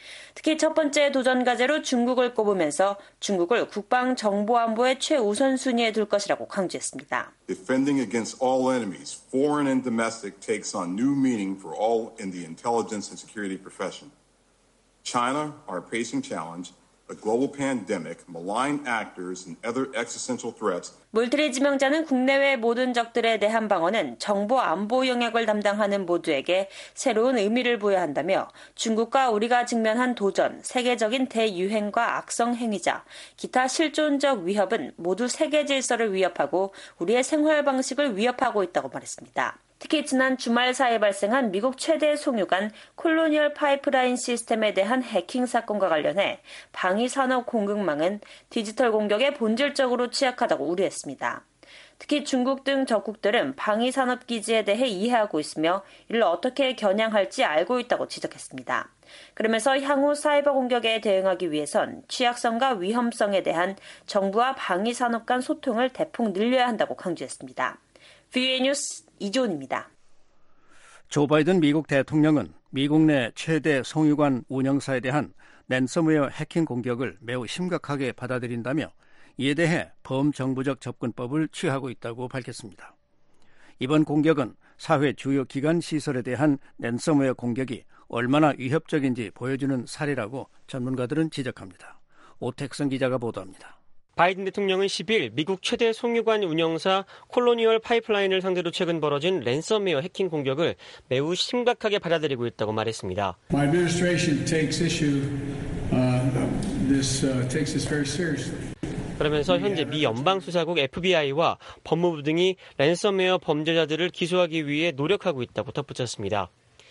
특히 첫 번째 도전 과제로 중국을 꼽으면서 중국을 국방정보안보의 최우선 순위에 둘 것이라고 강조했습니다. Defending against all enemies, foreign and domestic, takes on new meaning for all in the intelligence and security profession. China, our pacing challenge, a global pandemic, malign actors, and other existential threats. 몰트리 지명자는 국내외 모든 적들에 대한 방어는 정보 안보 영역을 담당하는 모두에게 새로운 의미를 부여한다며 중국과 우리가 직면한 도전, 세계적인 대유행과 악성 행위자, 기타 실존적 위협은 모두 세계 질서를 위협하고 우리의 생활 방식을 위협하고 있다고 말했습니다. 특히 지난 주말 사이에 발생한 미국 최대 송유관 콜로니얼 파이프라인 시스템에 대한 해킹 사건과 관련해 방위산업 공급망은 디지털 공격에 본질적으로 취약하다고 우려했습니다. 특히 중국 등 적국들은 방위산업 기지에 대해 이해하고 있으며 이를 어떻게 겨냥할지 알고 있다고 지적했습니다. 그러면서 향후 사이버 공격에 대응하기 위해선 취약성과 위험성에 대한 정부와 방위산업 간 소통을 대폭 늘려야 한다고 강조했습니다. 브이오에이 뉴스 이조은입니다. 조 바이든 미국 대통령은 미국 내 최대 송유관 운영사에 대한 랜섬웨어 해킹 공격을 매우 심각하게 받아들인다며 이에 대해 범정부적 접근법을 취하고 있다고 밝혔습니다. 이번 공격은 사회 주요 기관 시설에 대한 랜섬웨어 공격이 얼마나 위협적인지 보여주는 사례라고 전문가들은 지적합니다. 오택성 기자가 보도합니다. 바이든 대통령은 십일 미국 최대 송유관 운영사 콜로니얼 파이프라인을 상대로 최근 벌어진 랜섬웨어 해킹 공격을 매우 심각하게 받아들이고 있다고 말했습니다. My administration takes issue, uh, this, uh, takes this very seriously. 그러면서 현재 미 연방수사국 에프비아이와 법무부 등이 랜섬웨어 범죄자들을 기소하기 위해 노력하고 있다고 덧붙였습니다.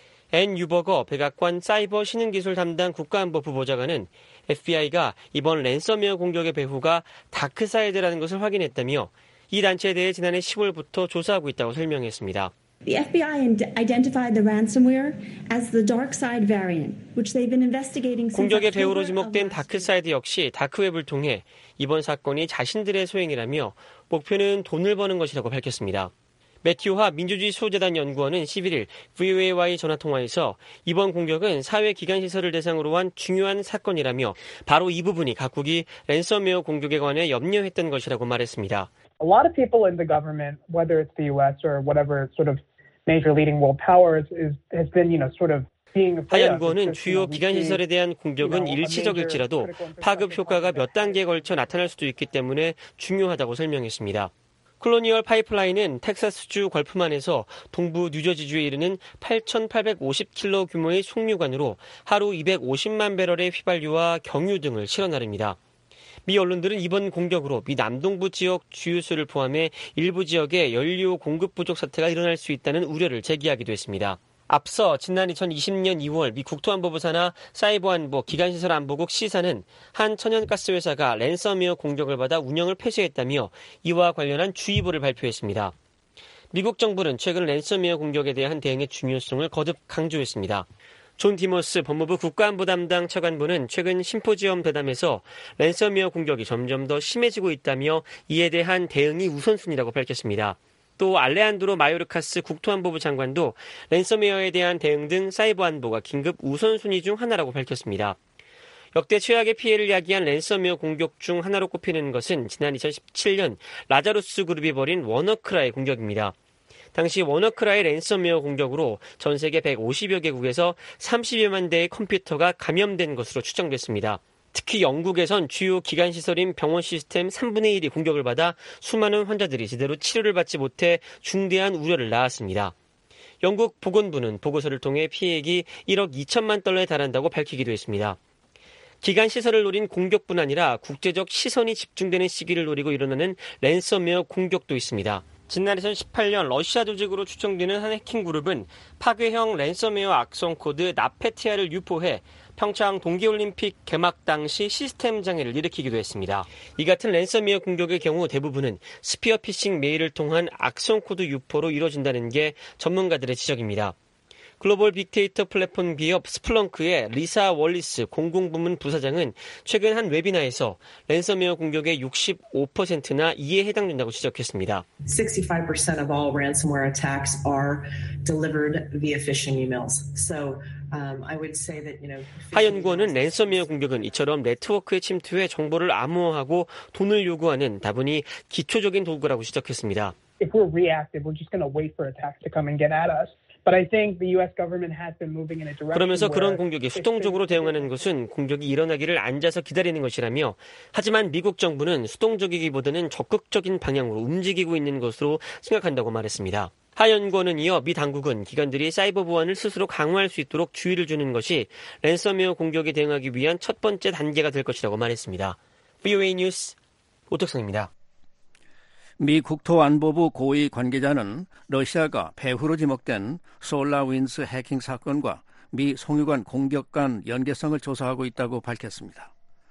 앤 유버거 백악관 사이버 신흥기술 담당 국가안보 부보좌관은 에프비아이가 이번 랜섬웨어 공격의 배후가 다크사이드라는 것을 확인했다며 이 단체에 대해 지난해 시월부터 조사하고 있다고 설명했습니다. The 에프비아이 identified the ransomware as the dark side variant, which they've been investigating since 공격의 배후로 지목된 다크사이드 역시 다크웹을 통해 이번 사건이 자신들의 소행이라며 목표는 돈을 버는 것이라고 밝혔습니다. 매튜 하 민주주의 수호재단 연구원은 십일일 브이오에이와의 전화통화에서 이번 공격은 사회기관시설을 대상으로 한 중요한 사건이라며 바로 이 부분이 각국이 랜섬웨어 공격에 관해 염려했던 것이라고 말했습니다. A lot of people in the government, whether it's the U S or whatever sort of major leading world powers, is, has been, you know, sort of 하 연구원은 주요 기관시설에 대한 공격은 일시적일지라도 파급 효과가 몇 단계에 걸쳐 나타날 수도 있기 때문에 중요하다고 설명했습니다. 콜로니얼 파이프라인은 텍사스주 걸프만에서 동부 뉴저지주에 이르는 팔천팔백오십 킬로미터 규모의 송유관으로 하루 이백오십만 배럴의 휘발유와 경유 등을 실어 나릅니다. 미 언론들은 이번 공격으로 미 남동부 지역 주유소를 포함해 일부 지역에 연료 공급 부족 사태가 일어날 수 있다는 우려를 제기하기도 했습니다. 앞서 지난 이천이십년 이월 미 국토안보부 산하 사이버안보 기간시설안보국 시사는 한 천연가스 회사가 랜섬웨어 공격을 받아 운영을 폐쇄했다며 이와 관련한 주의보를 발표했습니다. 미국 정부는 최근 랜섬웨어 공격에 대한 대응의 중요성을 거듭 강조했습니다. 존 디머스 법무부 국가안보 담당 차관보는 최근 심포지엄 대담에서 랜섬웨어 공격이 점점 더 심해지고 있다며 이에 대한 대응이 우선순위라고 밝혔습니다. 또 알레한드로 마요르카스 국토안보부 장관도 랜섬웨어에 대한 대응 등 사이버 안보가 긴급 우선순위 중 하나라고 밝혔습니다. 역대 최악의 피해를 야기한 랜섬웨어 공격 중 하나로 꼽히는 것은 지난 이천십칠년 라자루스 그룹이 벌인 워너크라의 공격입니다. 당시 워너크라이 랜섬웨어 공격으로 전 세계 백오십여 개국에서 삼십여만 대의 컴퓨터가 감염된 것으로 추정됐습니다. 특히 영국에선 주요 기관시설인 병원 시스템 삼분의 일이 공격을 받아 수많은 환자들이 제대로 치료를 받지 못해 중대한 우려를 낳았습니다. 영국 보건부는 보고서를 통해 피해액이 일억 이천만 달러에 달한다고 밝히기도 했습니다. 기관시설을 노린 공격뿐 아니라 국제적 시선이 집중되는 시기를 노리고 일어나는 랜섬웨어 공격도 있습니다. 지난 이천십팔 년 러시아 조직으로 추정되는 한 해킹 그룹은 파괴형 랜섬웨어 악성 코드 나페티아를 유포해 평창 동계올림픽 개막 당시 시스템 장애를 일으키기도 했습니다. 이 같은 랜섬웨어 공격의 경우 대부분은 스피어 피싱 메일을 통한 악성 코드 유포로 이루어진다는 게 전문가들의 지적입니다. 글로벌 빅데이터 플랫폼 기업 스플렁크의 리사 월리스 공공부문 부사장은 최근 한 웨비나에서 랜섬웨어 공격의 육십오 퍼센트나 이에 해당된다고 지적했습니다. sixty-five percent of all ransomware attacks are delivered via phishing emails. So um, I would say that, you know, 하 연구원은 랜섬웨어 공격은 이처럼 네트워크에 침투해 정보를 암호화하고 돈을 요구하는 다분히 기초적인 도구라고 지적했습니다. If we're reactive, we're just going to wait for attacks to come and get at us. But I think the U S government has been moving in a direction. 그러면서 그런 공격에 수동적으로 대응하는 것은 공격이 일어나기를 앉아서 기다리는 것이라며, 하지만 미국 정부는 수동적이기보다는 적극적인 방향으로 움직이고 있는 것으로 생각한다고 말했습니다. 하 연구원은 이어 미 당국은 기관들이 사이버 보안을 스스로 강화할 수 있도록 주의를 주는 것이 랜섬웨어 공격에 대응하기 위한 첫 번째 단계가 될 것이라고 말했습니다. 브이오에이 뉴스 오택성입니다. 미 국토안보부 고위 관계자는 러시아가 배후로 지목된 솔라윈즈 해킹 사건과 미 송유관 공격 간 연계성을 조사하고 있다고 밝혔습니다.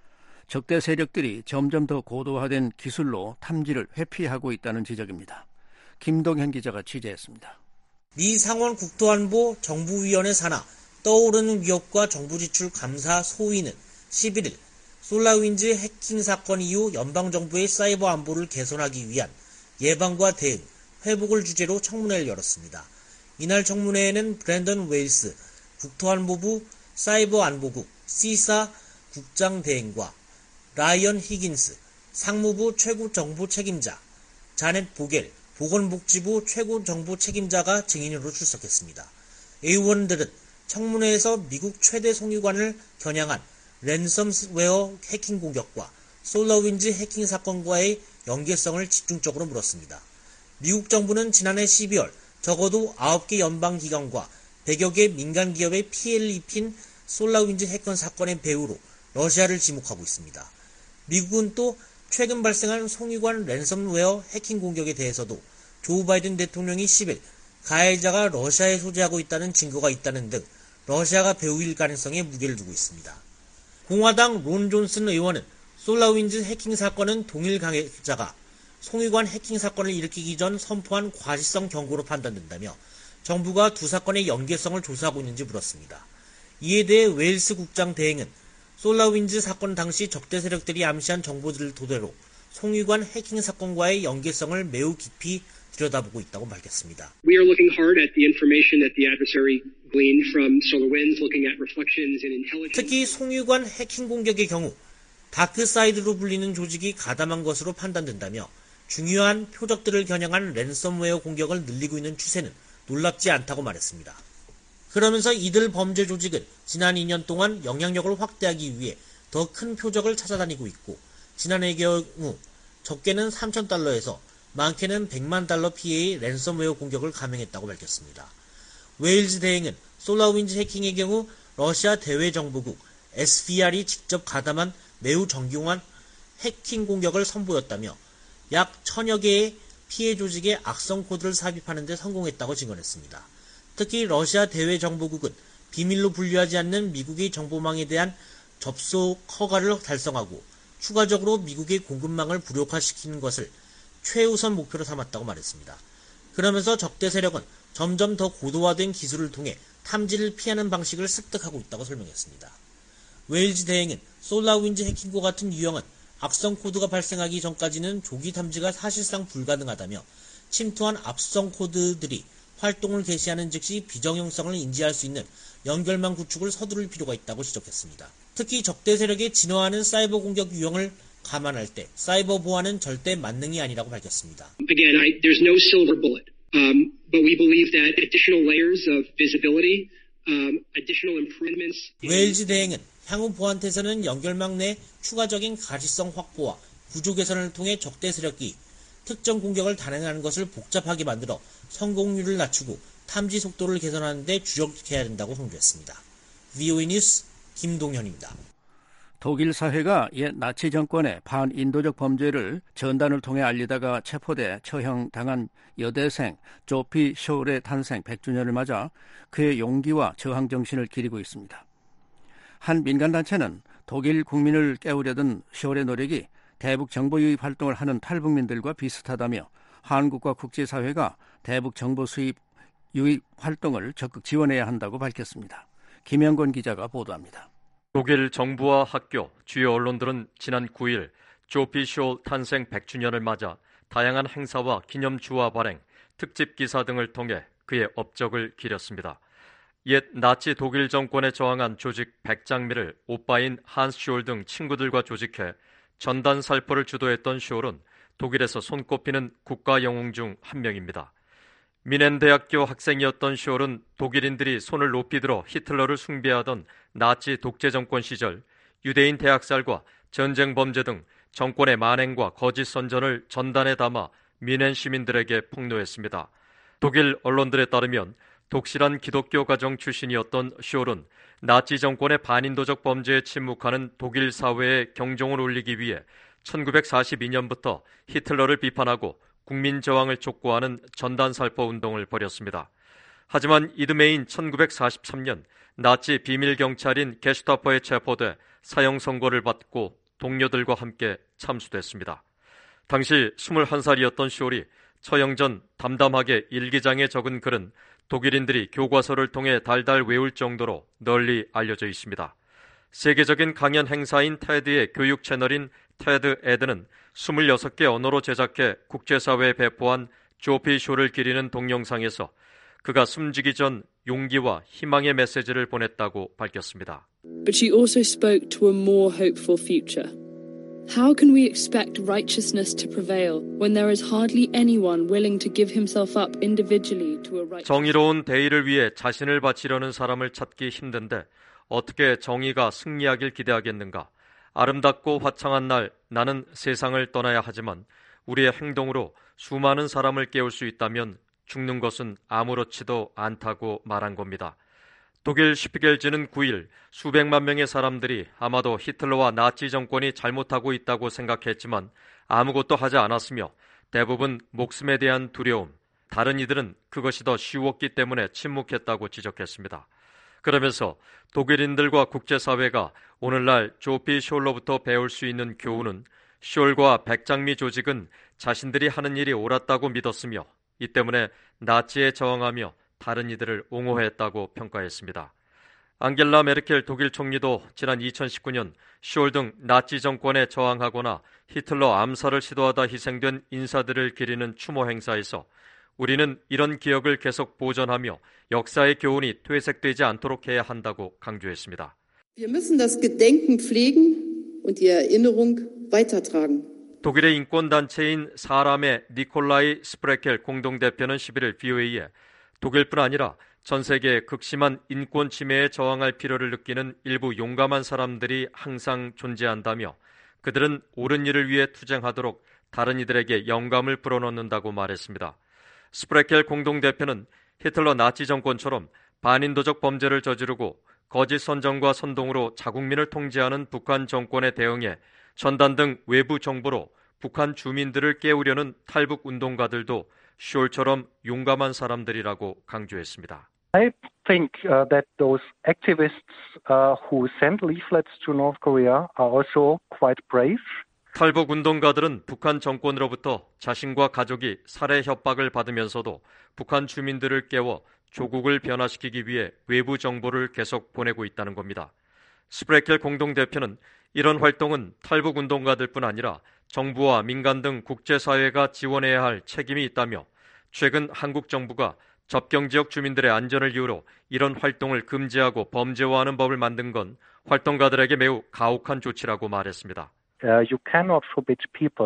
적대 세력들이 점점 더 고도화된 기술로 탐지를 회피하고 있다는 지적입니다. 김동현 기자가 취재했습니다. 미 상원 국토안보 정부위원회 산하 떠오르는 위협과 정부 지출 감사 소위는 십일 일 솔라윈즈 해킹 사건 이후 연방정부의 사이버 안보를 개선하기 위한 예방과 대응, 회복을 주제로 청문회를 열었습니다. 이날 청문회에는 브랜던 웨일스 국토안보부 사이버 안보국 씨사 국장 대행과 라이언 히긴스 상무부 최고 정보 책임자, 자넷 보겔 보건복지부 최고 정보 책임자가 증인으로 출석했습니다. 의원들은 청문회에서 미국 최대 송유관을 겨냥한 랜섬웨어 해킹 공격과 솔라윈즈 해킹 사건과의 연계성을 집중적으로 물었습니다. 미국 정부는 지난해 십이월 적어도 아홉 개 연방기관과 백여 개 민간기업에 피해를 입힌 솔라윈즈 해킹 사건의 배후로 러시아를 지목하고 있습니다. 미국은 또 최근 발생한 송유관 랜섬웨어 해킹 공격에 대해서도 조 바이든 대통령이 십일 가해자가 러시아에 소재하고 있다는 증거가 있다는 등 러시아가 배후일 가능성에 무게를 두고 있습니다. 공화당 론 존슨 의원은 솔라윈즈 해킹 사건은 동일 가해자가 송유관 해킹 사건을 일으키기 전 선포한 과시성 경고로 판단된다며 정부가 두 사건의 연계성을 조사하고 있는지 물었습니다. 이에 대해 웨일스 국장 대행은 솔라윈즈 사건 당시 적대 세력들이 암시한 정보들을 토대로 송유관 해킹 사건과의 연계성을 매우 깊이 들여다보고 있다고 밝혔습니다. We are looking hard at the information that the adversary gleaned from SolarWinds, looking at reflections in intelligence. 특히 송유관 해킹 공격의 경우 다크사이드로 불리는 조직이 가담한 것으로 판단된다며 중요한 표적들을 겨냥한 랜섬웨어 공격을 늘리고 있는 추세는 놀랍지 않다고 말했습니다. 그러면서 이들 범죄 조직은 지난 이 년 동안 영향력을 확대하기 위해 더 큰 표적을 찾아다니고 있고, 지난해의 경우 적게는 삼천 달러에서 많게는 백만 달러 피해의 랜섬웨어 공격을 감행했다고 밝혔습니다. 웨일즈 대행은 솔라윈즈 해킹의 경우 러시아 대외정보국 에스비알이 직접 가담한 매우 정교한 해킹 공격을 선보였다며 약 천여 개의 피해 조직의 악성 코드를 삽입하는 데 성공했다고 증언했습니다. 특히 러시아 대외정보국은 비밀로 분류하지 않는 미국의 정보망에 대한 접속 허가를 달성하고 추가적으로 미국의 공급망을 불력화시키는 것을 최우선 목표로 삼았다고 말했습니다. 그러면서 적대 세력은 점점 더 고도화된 기술을 통해 탐지를 피하는 방식을 습득하고 있다고 설명했습니다. 웨일즈 대행은 솔라윈즈 해킹과 같은 유형은 악성 코드가 발생하기 전까지는 조기 탐지가 사실상 불가능하다며 침투한 악성 코드들이 활동을 개시하는 즉시 비정형성을 인지할 수 있는 연결망 구축을 서두를 필요가 있다고 지적했습니다. 특히 적대 세력의 진화하는 사이버 공격 유형을 감안할 때 사이버 보안은 절대 만능이 아니라고 밝혔습니다. Again, I, there's no silver bullet. Um, But we believe that additional layers of visibility, um, additional improvements. 웨일즈 대행은 향후 보안 태세는 연결망 내 추가적인 가시성 확보와 구조 개선을 통해 적대 세력이 특정 공격을 단행하는 것을 복잡하게 만들어 성공률을 낮추고 탐지 속도를 개선하는 데 주력해야 된다고 강조했습니다. 브이오에이 뉴스 김동현입니다. 독일 사회가 옛 나치 정권의 반인도적 범죄를 전단을 통해 알리다가 체포돼 처형당한 여대생 조피 쇼울의 탄생 백 주년을 맞아 그의 용기와 저항 정신을 기리고 있습니다. 한 민간단체는 독일 국민을 깨우려던 쇼울의 노력이 대북 정보 유입 활동을 하는 탈북민들과 비슷하다며 한국과 국제사회가 대북 정보 수입 유입 활동을 적극 지원해야 한다고 밝혔습니다. 김영건 기자가 보도합니다. 독일 정부와 학교, 주요 언론들은 지난 구 일 조피 쇼울 탄생 백 주년을 맞아 다양한 행사와 기념주화 발행, 특집 기사 등을 통해 그의 업적을 기렸습니다. 옛 나치 독일 정권에 저항한 조직 백장미를 오빠인 한스 쇼울 등 친구들과 조직해 전단 살포를 주도했던 쇼울은 독일에서 손꼽히는 국가 영웅 중 한 명입니다. 미넨 대학교 학생이었던 쇼울은 독일인들이 손을 높이 들어 히틀러를 숭배하던 나치 독재 정권 시절 유대인 대학살과 전쟁 범죄 등 정권의 만행과 거짓 선전을 전단에 담아 미넨 시민들에게 폭로했습니다. 독일 언론들에 따르면 독실한 기독교 가정 출신이었던 쇼울은 나치 정권의 반인도적 범죄에 침묵하는 독일 사회에 경종을 울리기 위해 천구백사십이 년부터 히틀러를 비판하고 국민 저항을 촉구하는 전단 살포 운동을 벌였습니다. 하지만 이듬해인 천구백사십삼 년 나치 비밀 경찰인 게슈타포에 체포돼 사형 선고를 받고 동료들과 함께 참수됐습니다. 당시 스물한 살이었던 쇼울이 처형 전 담담하게 일기장에 적은 글은 독일인들이 교과서를 통해 달달 외울 정도로 널리 알려져 있습니다. 세계적인 강연 행사인 테드의 교육 채널인 테드 에드는 스물여섯 개 언어로 제작해 국제사회에 배포한 조피 쇼를 기리는 동영상에서 그가 숨지기 전 용기와 희망의 메시지를 보냈다고 밝혔습니다. But she also spoke to a more hopeful future. How can we expect righteousness to prevail when there is hardly anyone willing to give himself up individually to a righteous... 정의로운 대의를 위해 자신을 바치려는 사람을 찾기 힘든데 어떻게 정의가 승리하길 기대하겠는가? 아름답고 화창한 날 나는 세상을 떠나야 하지만 우리의 행동으로 수많은 사람을 깨울 수 있다면 죽는 것은 아무렇지도 않다고 말한 겁니다. 독일 슈피겔지는 구 일 수백만 명의 사람들이 아마도 히틀러와 나치 정권이 잘못하고 있다고 생각했지만 아무것도 하지 않았으며 대부분 목숨에 대한 두려움, 다른 이들은 그것이 더 쉬웠기 때문에 침묵했다고 지적했습니다. 그러면서 독일인들과 국제사회가 오늘날 조피 쇼울로부터 배울 수 있는 교훈은 쇼울과 백장미 조직은 자신들이 하는 일이 옳았다고 믿었으며 이 때문에 나치에 저항하며 다른 이들을 옹호했다고 평가했습니다. 앙겔라 메르켈 독일 총리도 지난 이천십구 년 쇼울 등 나치 정권에 저항하거나 히틀러 암살을 시도하다 희생된 인사들을 기리는 추모 행사에서 우리는 이런 기억을 계속 보존하며 역사의 교훈이 퇴색되지 않도록 해야 한다고 강조했습니다. Wir müssen das Gedenken pflegen und die Erinnerung weitertragen. 독일의 인권단체인 사람의 니콜라이 스프레켈 공동대표는 십일 일 브이오에이에 독일뿐 아니라 전 세계의 극심한 인권 침해에 저항할 필요를 느끼는 일부 용감한 사람들이 항상 존재한다며 그들은 옳은 일을 위해 투쟁하도록 다른 이들에게 영감을 불어넣는다고 말했습니다. 스프레켈 공동대표는 히틀러 나치 정권처럼 반인도적 범죄를 저지르고 거짓 선전과 선동으로 자국민을 통제하는 북한 정권에 대응해 전단 등 외부 정보로 북한 주민들을 깨우려는 탈북 운동가들도 쇼울처럼 용감한 사람들이라고 강조했습니다. I think uh, that those activists uh, who send leaflets to North Korea are also quite brave. 탈북 운동가들은 북한 정권으로부터 자신과 가족이 살해 협박을 받으면서도 북한 주민들을 깨워 조국을 변화시키기 위해 외부 정보를 계속 보내고 있다는 겁니다. 스프레켈 공동대표는 이런 활동은 탈북 운동가들뿐 아니라 정부와 민간 등 국제사회가 지원해야 할 책임이 있다며 최근 한국 정부가 접경지역 주민들의 안전을 이유로 이런 활동을 금지하고 범죄화하는 법을 만든 건 활동가들에게 매우 가혹한 조치라고 말했습니다. Uh, you cannot forbid people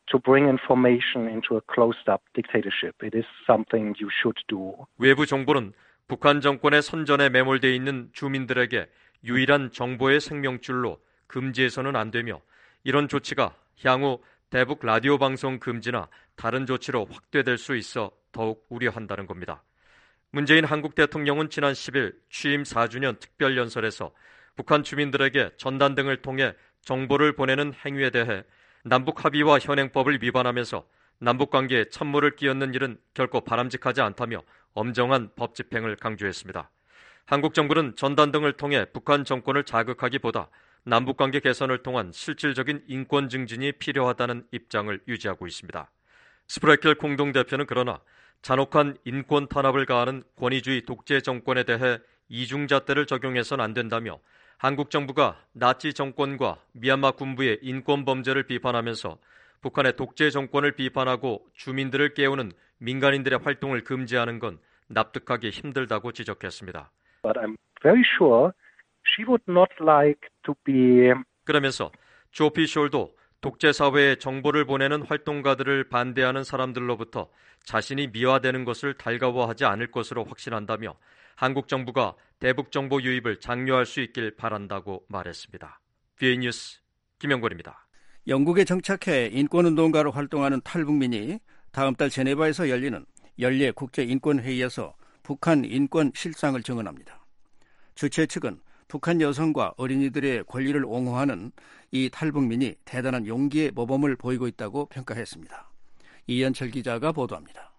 to bring information into a closed-up dictatorship. It is something you should do. 외부 정보는 북한 정권의 선전에 매몰되어 있는 주민들에게 유일한 정보의 생명줄로 금지해서는 안 되며 이런 조치가 향후 대북 라디오 방송 금지나 다른 조치로 확대될 수 있어 더욱 우려한다는 겁니다. 문재인 한국 대통령은 지난 십일 취임 사 주년 특별연설에서 북한 주민들에게 전단 등을 통해 정보를 보내는 행위에 대해 남북 합의와 현행법을 위반하면서 남북관계에 찬물을 끼얹는 일은 결코 바람직하지 않다며 엄정한 법 집행을 강조했습니다. 한국 정부는 전단 등을 통해 북한 정권을 자극하기보다 남북관계 개선을 통한 실질적인 인권 증진이 필요하다는 입장을 유지하고 있습니다. 스프레켈 공동대표는 그러나 잔혹한 인권 탄압을 가하는 권위주의 독재 정권에 대해 이중잣대를 적용해서는 안 된다며 한국 정부가 나치 정권과 미얀마 군부의 인권 범죄를 비판하면서 북한의 독재 정권을 비판하고 주민들을 깨우는 민간인들의 활동을 금지하는 건 납득하기 힘들다고 지적했습니다. But I'm very sure she would not like to be... 그러면서 조피 숄도 독재 사회에 정보를 보내는 활동가들을 반대하는 사람들로부터 자신이 미화되는 것을 달가워하지 않을 것으로 확신한다며 한국 정부가 대북 정보 유입을 장려할 수 있길 바란다고 말했습니다. 비에이 뉴스 김영권입니다. 영국에 정착해 인권운동가로 활동하는 탈북민이 다음 달 제네바에서 열리는 연례 국제인권회의에서 북한 인권 실상을 증언합니다. 주최 측은 북한 여성과 어린이들의 권리를 옹호하는 이 탈북민이 대단한 용기의 모범을 보이고 있다고 평가했습니다. 이현철 기자가 보도합니다.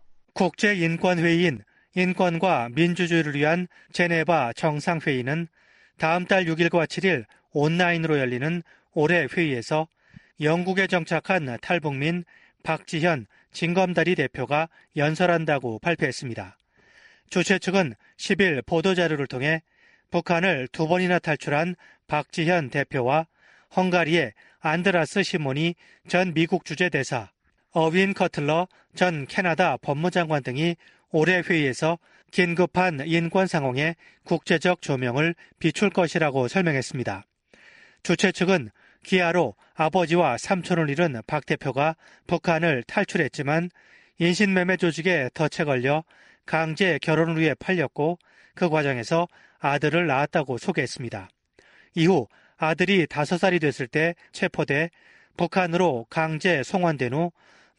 국제인권회의인 인권과 민주주의를 위한 제네바 정상회의는 다음 달 육 일과 칠 일 온라인으로 열리는 올해 회의에서 영국에 정착한 탈북민 박지현 징검다리 대표가 연설한다고 발표했습니다. 주최 측은 십 일 보도자료를 통해 북한을 두 번이나 탈출한 박지현 대표와 헝가리의 안드라스 시모니 전 미국 주재대사, 어윈 커틀러 전 캐나다 법무장관 등이 올해 회의에서 긴급한 인권 상황에 국제적 조명을 비출 것이라고 설명했습니다. 주최 측은 기아로 아버지와 삼촌을 잃은 박 대표가 북한을 탈출했지만 인신매매 조직에 덫에 걸려 강제 결혼을 위해 팔렸고 그 과정에서 아들을 낳았다고 소개했습니다. 이후 아들이 다섯 살이 됐을 때 체포돼 북한으로 강제 송환된 후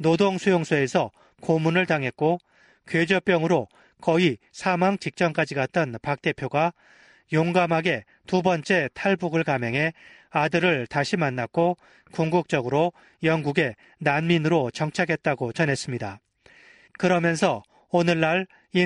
노동수용소에서 고문을 당했고 궤저병으로 거의 사망 직전까지 갔던 박 대표가 용감하게 두 번째 탈북을 감행해 아들을 다시 만났고 궁극적으로 영국에 난민으로 정착했다고 전했습니다. 그러면서 오늘날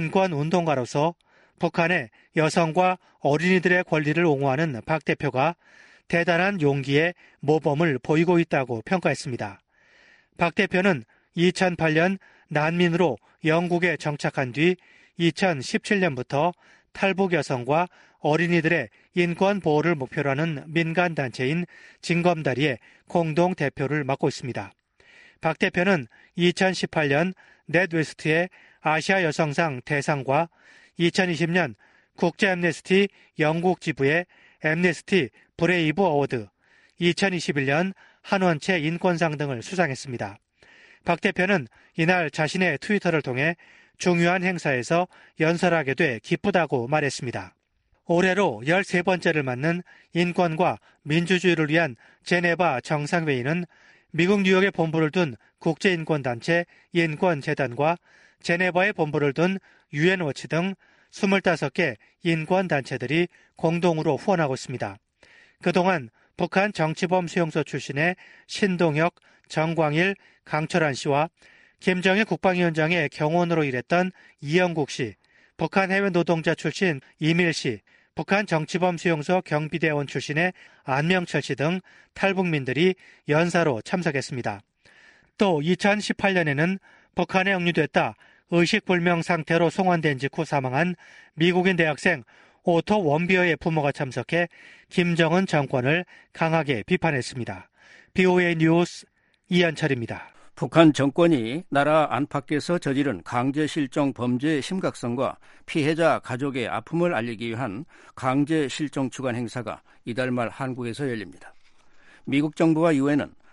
인권운동가로서 북한의 여성과 어린이들의 권리를 옹호하는 박 대표가 대단한 용기의 모범을 보이고 있다고 평가했습니다. 박 대표는 이천팔 년 난민으로 영국에 정착한 뒤 이천십칠 년부터 탈북 여성과 어린이들의 인권 보호를 단체로 하는 민간단체인 징검다리의 공동대표를 맡고 있습니다. 박 대표는 이천십팔 년 넷웨스트의 아시아 여성상 대상과 이천이십 년 국제 앰네스티 영국 지부의 앰네스티 브레이브 어워드, 이천이십일 년 한원채 인권상 등을 수상했습니다. 박 대표는 이날 자신의 트위터를 통해 중요한 행사에서 연설하게 돼 기쁘다고 말했습니다. 올해로 열세 번째를 맞는 인권과 민주주의를 위한 제네바 정상회의는 미국 뉴욕에 본부를 둔 국제인권단체 인권재단과 제네바에 본부를 둔 유엔워치 등 스물다섯 개 인권단체들이 공동으로 후원하고 있습니다. 그동안 북한 정치범 수용소 출신의 신동혁, 정광일, 강철환 씨와 김정일 국방위원장의 경호원으로 일했던 이영국 씨, 북한 해외 노동자 출신 이밀 씨, 북한 정치범 수용소 경비대원 출신의 안명철 씨 등 탈북민들이 연사로 참석했습니다. 또 이천십팔 년에는 북한에 억류됐다 의식불명 상태로 송환된 직후 사망한 미국인 대학생 오토 원비어의 부모가 참석해 김정은 정권을 강하게 비판했습니다. 비오에이 뉴스 이현철입니다. 북한 정권이 나라 안팎에서 저지른 강제 실종 범죄의 심각성과 피해자 가족의 아픔을 알리기 위한 강제 실종 주간 행사가 이달 말 한국에서 열립니다. 미국 정부와 유엔은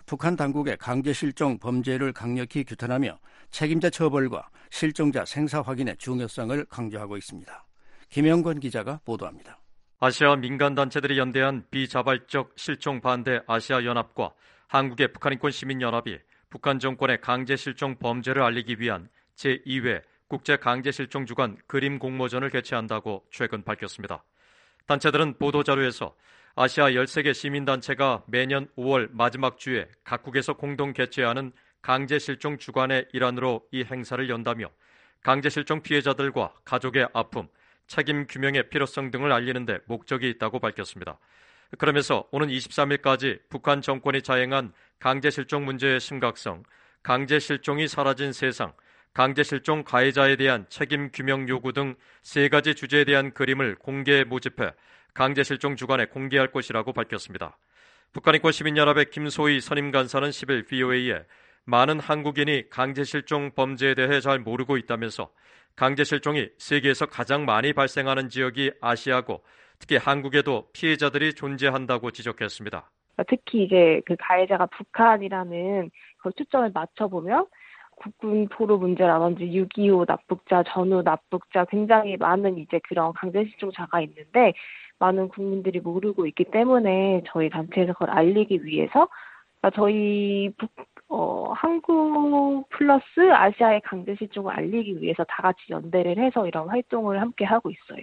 북한 당국의 강제 실종 범죄를 강력히 규탄하며 책임자 처벌과 실종자 생사 확인의 중요성을 강조하고 있습니다. 김영권 기자가 보도합니다. 아시아 민간단체들이 연대한 비자발적 실종 반대 아시아연합과 한국의 북한인권시민연합이 북한 정권의 강제 실종 범죄를 알리기 위한 제이 회 국제강제실종주간 그림 공모전을 개최한다고 최근 밝혔습니다. 단체들은 보도자료에서 아시아 열세 개 시민단체가 매년 오월 마지막 주에 각국에서 공동 개최하는 강제실종 주간의 일환으로 이 행사를 연다며 강제실종 피해자들과 가족의 아픔, 책임 규명의 필요성 등을 알리는 데 목적이 있다고 밝혔습니다. 그러면서 오는 이십삼 일까지 북한 정권이 자행한 강제실종 문제의 심각성, 강제실종이 사라진 세상, 강제실종 가해자에 대한 책임 규명 요구 등 세 가지 주제에 대한 그림을 공개 모집해 강제실종 주간에 공개할 것이라고 밝혔습니다. 북한인권시민연합의 김소희 선임간사는 십 일 브이오에이에 많은 한국인이 강제실종 범죄에 대해 잘 모르고 있다면서 강제실종이 세계에서 가장 많이 발생하는 지역이 아시아고 특히 한국에도 피해자들이 존재한다고 지적했습니다. 특히 이제 그 가해자가 북한이라는 그 초점을 맞춰보면 국군 포로 문제라든지 육이오 납북자, 전후 납북자 굉장히 많은 이제 그런 강제실종자가 있는데 많은 국민들이 모르고 있기 때문에 저희 단체에서 그걸 알리기 위해서 그러니까 저희 북, 어, 한국 플러스 아시아의 강제실종을 알리기 위해서 다 같이 연대를 해서 이런 활동을 함께 하고 있어요.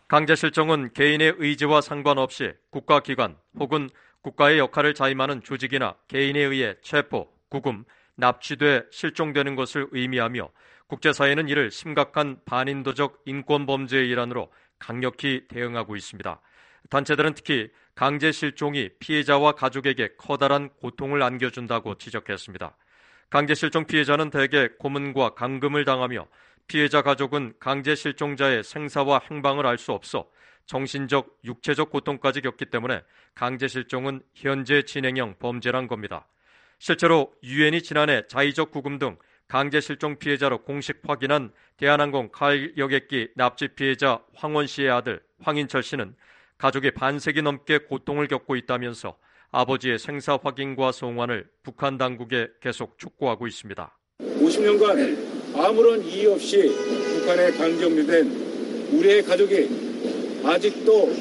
강제실종은 개인의 의지와 상관없이 국가기관 혹은 국가의 역할을 자임하는 조직이나 개인에 의해 체포, 구금, 납치돼 실종되는 것을 의미하며 국제사회는 이를 심각한 반인도적 인권범죄의 일환으로 강력히 대응하고 있습니다. 단체들은 특히 강제 실종이 피해자와 가족에게 커다란 고통을 안겨준다고 지적했습니다. 강제 실종 피해자는 대개 고문과 감금을 당하며 피해자 가족은 강제 실종자의 생사와 행방을 알 수 없어 정신적, 육체적 고통까지 겪기 때문에 강제 실종은 현재 진행형 범죄란 겁니다. 실제로 유엔이 지난해 자의적 구금 등 강제 실종 피해자로 공식 확인한 대한항공 칼 여객기 납치 피해자 황원 씨의 아들 황인철 씨는 가족이 반세기 넘게 고통을 겪고 있다면서 아버지의 생사 확인과 송환을 북한 당국에 계속 촉구하고 있습니다. 오십 년간 아무런 이의 없이 북한에 강제업류된 우리의 가족이 아직도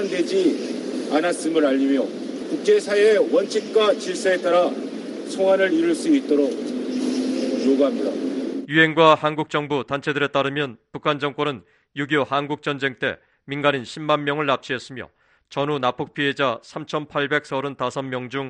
송환되지 않았음을 알리며 국제사회의 원칙과 질서에 따라 송환을 이룰 수 있도록 요구합니다. 유엔과 한국 정부 단체들에 따르면 북한 정권은 육이오 한국전쟁 때 민간인 십만 명을 납치했으며 전후 납북 피해자 삼천팔백삼십오 명 중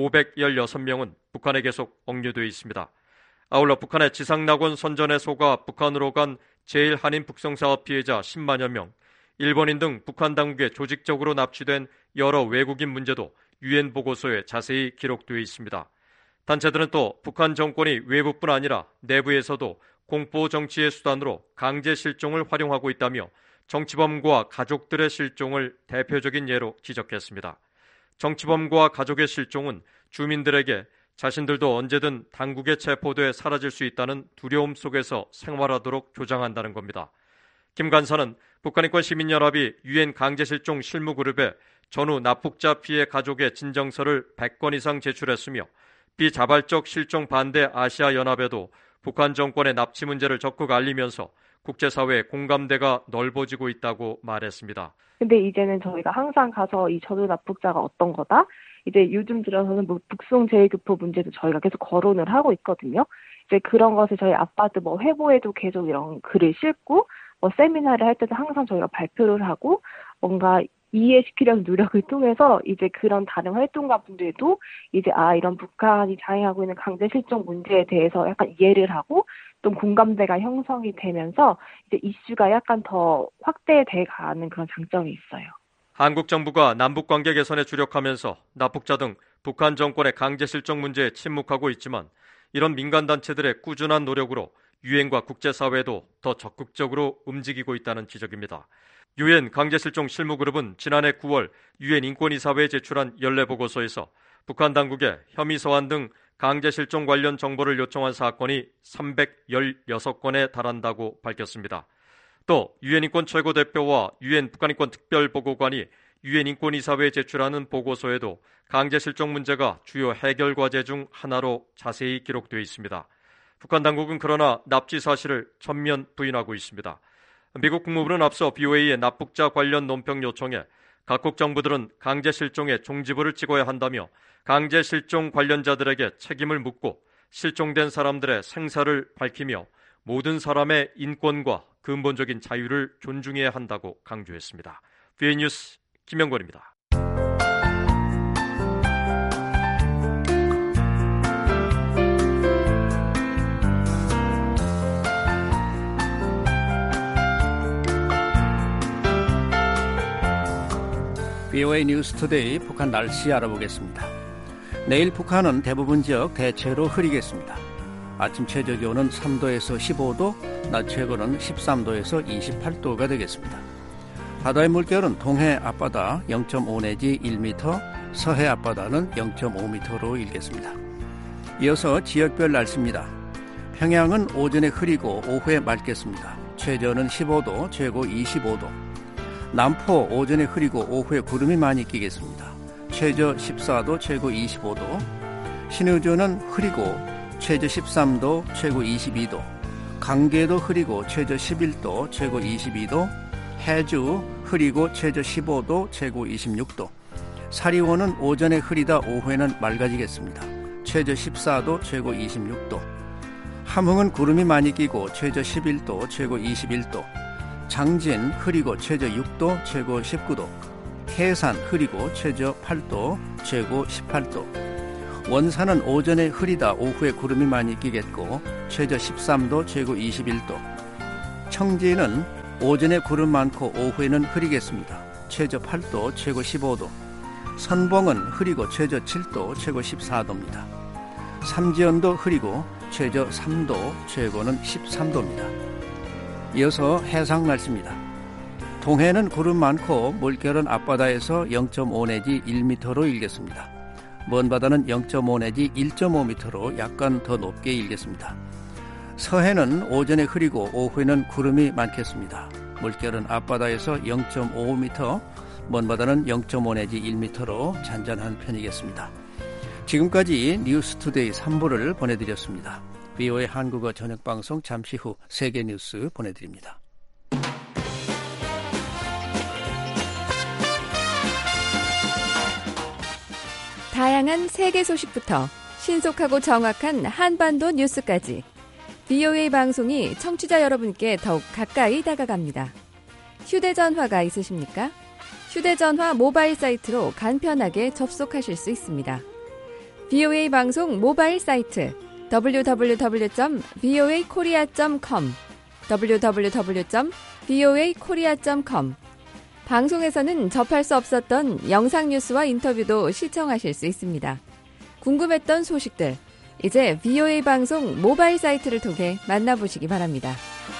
오백십육 명은 북한에 계속 억류되어 있습니다. 아울러 북한의 지상낙원 선전에 속아 북한으로 간 제일 한인 북송사업 피해자 십만여 명, 일본인 등 북한 당국에 조직적으로 납치된 여러 외국인 문제도 유엔 보고서에 자세히 기록되어 있습니다. 단체들은 또 북한 정권이 외부뿐 아니라 내부에서도 공포 정치의 수단으로 강제 실종을 활용하고 있다며 정치범과 가족들의 실종을 대표적인 예로 지적했습니다. 정치범과 가족의 실종은 주민들에게 자신들도 언제든 당국에 체포돼 사라질 수 있다는 두려움 속에서 생활하도록 조장한다는 겁니다. 김 간사는 북한인권시민연합이 유엔 강제실종 실무그룹에 전후 납북자 피해 가족의 진정서를 백 건 이상 제출했으며 비자발적 실종 반대 아시아연합에도 북한 정권의 납치 문제를 적극 알리면서 국제사회의 공감대가 넓어지고 있다고 말했습니다. 근데 이제는 저희가 항상 가서 이 전후 납북자가 어떤 거다? 이제 요즘 들어서는 뭐 북송 재교포 문제도 저희가 계속 거론을 하고 있거든요. 이제 그런 것을 저희 아빠도 뭐 회보에도 계속 이런 글을 싣고 뭐 세미나를 할 때도 항상 저희가 발표를 하고 뭔가 이해시키려는 노력을 통해서 이제 그런 다른 활동가 분들도 이제 아 이런 북한이 자행하고 있는 강제 실종 문제에 대해서 약간 이해를 하고 좀 공감대가 형성이 되면서 이제 이슈가 약간 더 확대돼 가는 그런 장점이 있어요. 한국 정부가 남북 관계 개선에 주력하면서 납북자 등 북한 정권의 강제 실종 문제에 침묵하고 있지만 이런 민간 단체들의 꾸준한 노력으로 유엔과 국제사회도 더 적극적으로 움직이고 있다는 지적입니다. 유엔 강제실종 실무그룹은 지난해 구월 유엔 인권이사회에 제출한 연례보고서에서 북한 당국에 혐의 서한 등 강제실종 관련 정보를 요청한 사건이 삼백십육 건에 달한다고 밝혔습니다. 또 유엔 인권 최고대표와 유엔 북한인권 특별보고관이 유엔 인권이사회에 제출하는 보고서에도 강제 실종 문제가 주요 해결 과제 중 하나로 자세히 기록되어 있습니다. 북한 당국은 그러나 납치 사실을 전면 부인하고 있습니다. 미국 국무부는 앞서 비오에이의 납북자 관련 논평 요청에 각국 정부들은 강제 실종에 종지부를 찍어야 한다며 강제 실종 관련자들에게 책임을 묻고 실종된 사람들의 생사를 밝히며 모든 사람의 인권과 근본적인 자유를 존중해야 한다고 강조했습니다. 비오에이 뉴스 김영권입니다. 비오에이 뉴스 투데이 북한 날씨 알아보겠습니다. 내일 북한은 대부분 지역 대체로 흐리겠습니다. 아침 최저 기온은 삼 도에서 십오 도, 낮 최고는 십삼 도에서 이십팔 도가 되겠습니다. 바다의 물결은 동해 앞바다 영 점 오 내지 일 미터, 서해 앞바다는 영 점 오 미터로 일겠습니다. 이어서 지역별 날씨입니다. 평양은 오전에 흐리고 오후에 맑겠습니다. 최저는 십오 도, 최고 이십오 도. 남포 오전에 흐리고 오후에 구름이 많이 끼겠습니다. 최저 십사 도, 최고 이십오 도. 신의주는 흐리고 최저 십삼 도, 최고 이십이 도. 강계도 흐리고 최저 십일 도, 최고 이십이 도. 해주 흐리고 최저 십오 도, 최고 이십육 도. 사리원은 오전에 흐리다 오후에는 맑아지겠습니다. 최저 십사 도, 최고 이십육 도. 함흥은 구름이 많이 끼고 최저 십일 도, 최고 이십일 도. 장진 흐리고 최저 육 도, 최고 십구 도. 해산 흐리고 최저 팔 도, 최고 십팔 도. 원산은 오전에 흐리다 오후에 구름이 많이 끼겠고 최저 십삼 도, 최고 이십일 도. 청진은 오전에 구름 많고 오후에는 흐리겠습니다. 최저 팔 도, 최고 십오 도. 선봉은 흐리고 최저 칠 도, 최고 십사 도입니다. 삼지연도 흐리고 최저 삼 도, 최고는 십삼 도입니다. 이어서 해상 날씨입니다. 동해는 구름 많고 물결은 앞바다에서 영 점 오 내지 일 미터로 일겠습니다. 먼 바다는 영 점 오 내지 일 점 오 미터로 약간 더 높게 일겠습니다. 서해는 오전에 흐리고 오후에는 구름이 많겠습니다. 물결은 앞바다에서 영 점 오 미터, 먼 바다는 영 점 오 내지 일 미터로 잔잔한 편이겠습니다. 지금까지 뉴스투데이 삼 부를 보내드렸습니다. 비오에이 한국어 저녁방송 잠시 후 세계 뉴스 보내드립니다. 다양한 세계 소식부터 신속하고 정확한 한반도 뉴스까지 비오에이 방송이 청취자 여러분께 더욱 가까이 다가갑니다. 휴대전화가 있으십니까? 휴대전화 모바일 사이트로 간편하게 접속하실 수 있습니다. 비오에이 방송 모바일 사이트 더블유 더블유 더블유 점 비오에이 코리아 점 컴 더블유 더블유 더블유 점 비오에이 코리아 점 컴 방송에서는 접할 수 없었던 영상 뉴스와 인터뷰도 시청하실 수 있습니다. 궁금했던 소식들, 이제 비오에이 방송 모바일 사이트를 통해 만나보시기 바랍니다.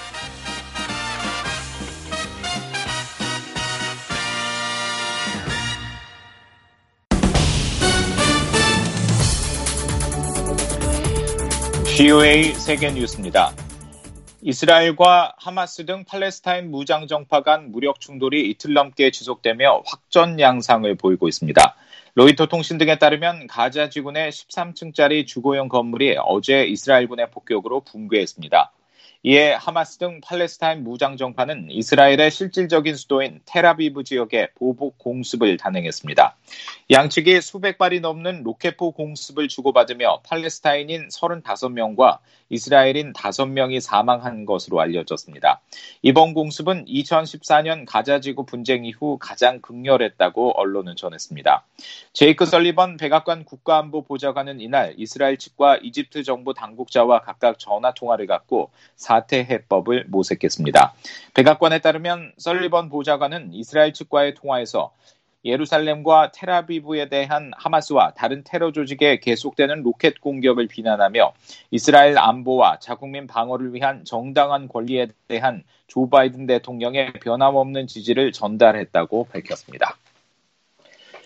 비오에이 세계 뉴스입니다. 이스라엘과 하마스 등 팔레스타인 무장 정파 간 무력 충돌이 이틀 넘게 지속되며 확전 양상을 보이고 있습니다. 로이터 통신 등에 따르면 가자 지구 내 십삼 층짜리 주거용 건물이 어제 이스라엘군의 폭격으로 붕괴했습니다. 이에 하마스 등 팔레스타인 무장 정파는 이스라엘의 실질적인 수도인 텔아비브 지역에 보복 공습을 단행했습니다. 양측이 수백 발이 넘는 로켓포 공습을 주고받으며 팔레스타인인 서른다섯 명과 이스라엘인 다섯 명이 사망한 것으로 알려졌습니다. 이번 공습은 이천십사 년 가자지구 분쟁 이후 가장 극렬했다고 언론은 전했습니다. 제이크 설리번 백악관 국가안보 보좌관은 이날 이스라엘 측과 이집트 정부 당국자와 각각 전화 통화를 갖고 사태 해법을 모색했습니다. 백악관에 따르면 설리번 보좌관은 이스라엘 측과의 통화에서 예루살렘과 텔아비브에 대한 하마스와 다른 테러 조직의 계속되는 로켓 공격을 비난하며 이스라엘 안보와 자국민 방어를 위한 정당한 권리에 대한 조 바이든 대통령의 변함없는 지지를 전달했다고 밝혔습니다.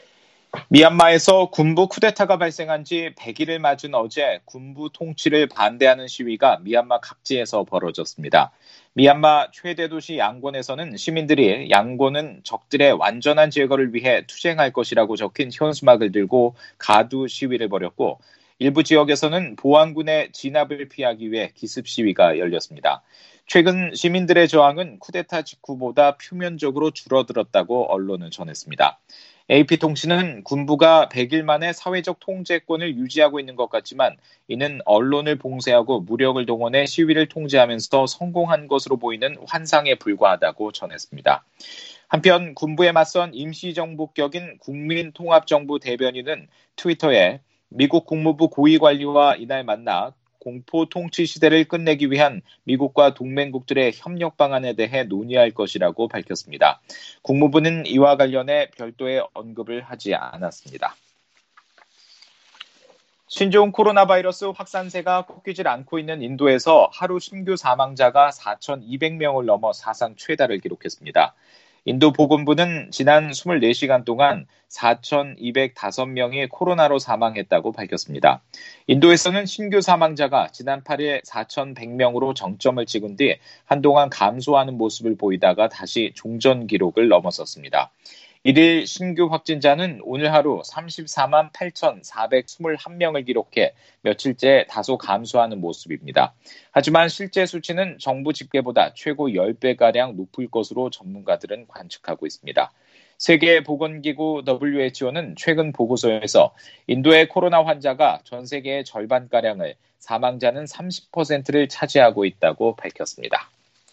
미얀마에서 군부 쿠데타가 발생한 지 백 일을 맞은 어제 군부 통치를 반대하는 시위가 미얀마 각지에서 벌어졌습니다. 미얀마 최대 도시 양곤에서는 시민들이 양곤은 적들의 완전한 제거를 위해 투쟁할 것이라고 적힌 현수막을 들고 가두 시위를 벌였고, 일부 지역에서는 보안군의 진압을 피하기 위해 기습 시위가 열렸습니다. 최근 시민들의 저항은 쿠데타 직후보다 표면적으로 줄어들었다고 언론은 전했습니다. 에이피통신은 군부가 백 일 만에 사회적 통제권을 유지하고 있는 것 같지만 이는 언론을 봉쇄하고 무력을 동원해 시위를 통제하면서 성공한 것으로 보이는 환상에 불과하다고 전했습니다. 한편 군부에 맞선 임시정부 격인 국민통합정부 대변인은 트위터에 미국 국무부 고위관리와 이날 만나 공포 통치 시대를 끝내기 위한 미국과 동맹국들의 협력 방안에 대해 논의할 것이라고 밝혔습니다. 국무부는 이와 관련해 별도의 언급을 하지 않았습니다. 신종 코로나 바이러스 확산세가 꺾이질 않고 있는 인도에서 하루 신규 사망자가 사천이백 명을 넘어 사상 최다를 기록했습니다. 인도 보건부는 지난 이십사 시간 동안 사천이백오 명이 코로나로 사망했다고 밝혔습니다. 인도에서는 신규 사망자가 지난 팔 일 사천백 명으로 정점을 찍은 뒤 한동안 감소하는 모습을 보이다가 다시 종전 기록을 넘어섰습니다. 일 일 신규 확진자는 오늘 하루 삼십사만 팔천사백이십일 명을 기록해 며칠째 다소 감소하는 모습입니다. 하지만 실제 수치는 정부 집계보다 최고 십 배가량 높을 것으로 전문가들은 관측하고 있습니다. 세계보건기구 더블유에이치오는 최근 보고서에서 인도의 코로나 환자가 전 세계의 절반가량을, 사망자는 삼십 퍼센트를 차지하고 있다고 밝혔습니다.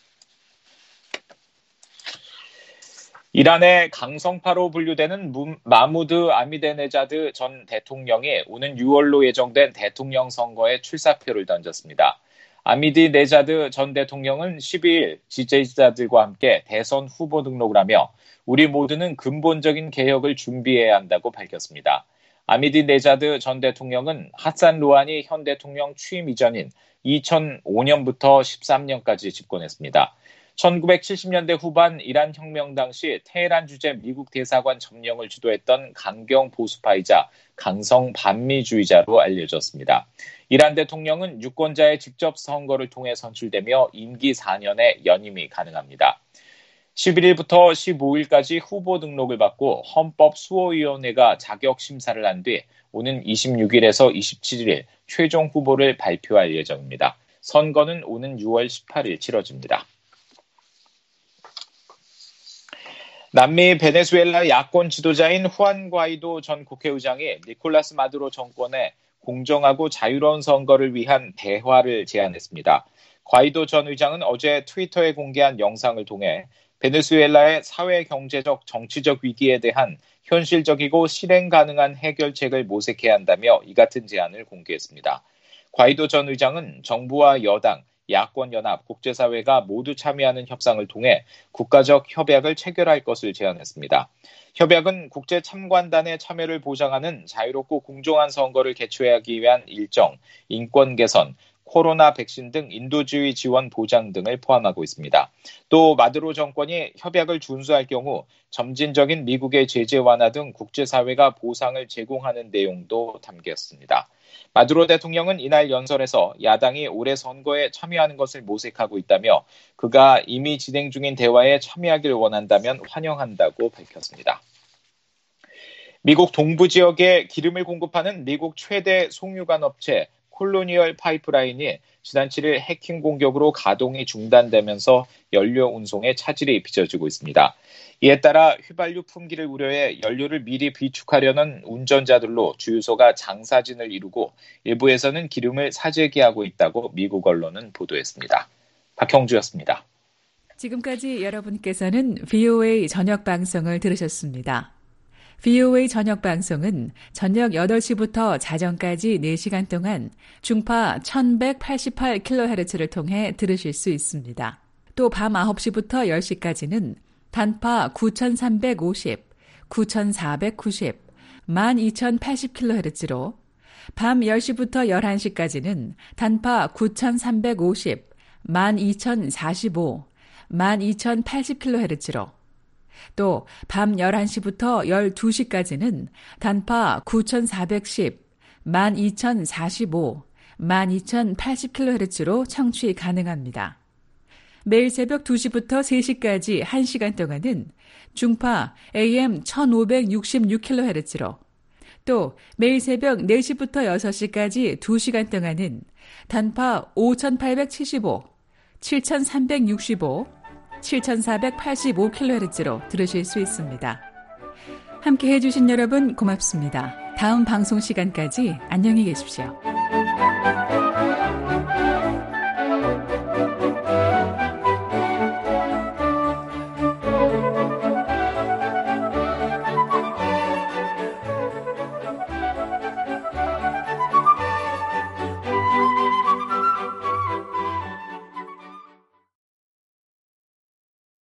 이란의 강성파로 분류되는 마무드 아미데네자드 전 대통령이 오는 유월로 예정된 대통령 선거에 출사표를 던졌습니다. 아미디네자드 전 대통령은 십이 일 지지자들과 함께 대선 후보 등록을 하며 우리 모두는 근본적인 개혁을 준비해야 한다고 밝혔습니다. 아미디네자드 전 대통령은 하산 루하니 현 대통령 취임 이전인 이천오 년부터 십삼 년까지 집권했습니다. 천구백칠십 년대 후반 이란 혁명 당시 테헤란 주재 미국 대사관 점령을 주도했던 강경 보수파이자 강성 반미주의자로 알려졌습니다. 이란 대통령은 유권자의 직접 선거를 통해 선출되며 임기 사 년의 연임이 가능합니다. 십일 일부터 십오 일까지 후보 등록을 받고 헌법수호위원회가 자격 심사를 한 뒤 오는 이십육 일에서 이십칠 일 최종 후보를 발표할 예정입니다. 선거는 오는 유월 십팔 일 치러집니다. 남미 베네수엘라 야권 지도자인 후안 과이도 전 국회의장이 니콜라스 마두로 정권에 공정하고 자유로운 선거를 위한 대화를 제안했습니다. 과이도 전 의장은 어제 트위터에 공개한 영상을 통해 베네수엘라의 사회, 경제적, 정치적 위기에 대한 현실적이고 실행 가능한 해결책을 모색해야 한다며 이 같은 제안을 공개했습니다. 과이도 전 의장은 정부와 여당, 야권연합, 국제사회가 모두 참여하는 협상을 통해 국가적 협약을 체결할 것을 제안했습니다. 협약은 국제참관단의 참여를 보장하는 자유롭고 공정한 선거를 개최하기 위한 일정, 인권 개선, 코로나 백신 등 인도주의 지원 보장 등을 포함하고 있습니다. 또 마두로 정권이 협약을 준수할 경우 점진적인 미국의 제재 완화 등 국제사회가 보상을 제공하는 내용도 담겼습니다. 마두로 대통령은 이날 연설에서 야당이 올해 선거에 참여하는 것을 모색하고 있다며 그가 이미 진행 중인 대화에 참여하길 원한다면 환영한다고 밝혔습니다. 미국 동부 지역에 기름을 공급하는 미국 최대 송유관 업체 콜로니얼 파이프라인이 지난 칠 일 해킹 공격으로 가동이 중단되면서 연료 운송에 차질이 빚어지고 있습니다. 이에 따라 휘발유 품귀를 우려해 연료를 미리 비축하려는 운전자들로 주유소가 장사진을 이루고 일부에서는 기름을 사재기하고 있다고 미국 언론은 보도했습니다. 박형주였습니다. 지금까지 여러분께서는 브이오에이 저녁 방송을 들으셨습니다. 브이오에이 저녁 방송은 저녁 여덟 시부터 자정까지 네 시간 동안 중파 천백팔십팔 킬로헤르츠를 통해 들으실 수 있습니다. 또 밤 아홉 시부터 열 시까지는 단파 구천삼백오십, 구천사백구십, 만 이천팔십 킬로헤르츠로 밤 열 시부터 열한 시까지는 단파 구천삼백오십, 만 이천사십오, 만 이천팔십 킬로헤르츠로 또 밤 열한 시부터 열두 시까지는 단파 구천사백십, 만 이천사십오, 만 이천팔십 킬로헤르츠로 청취 가능합니다. 매일 새벽 두 시부터 세 시까지 한 시간 동안은 중파 에이엠 천오백육십육 킬로헤르츠로, 또 매일 새벽 네 시부터 여섯 시까지 두 시간 동안은 단파 오천팔백칠십오, 칠천삼백육십오, 칠천사백팔십오 킬로헤르츠로 들으실 수 있습니다. 함께 해주신 여러분 고맙습니다. 다음 방송 시간까지 안녕히 계십시오.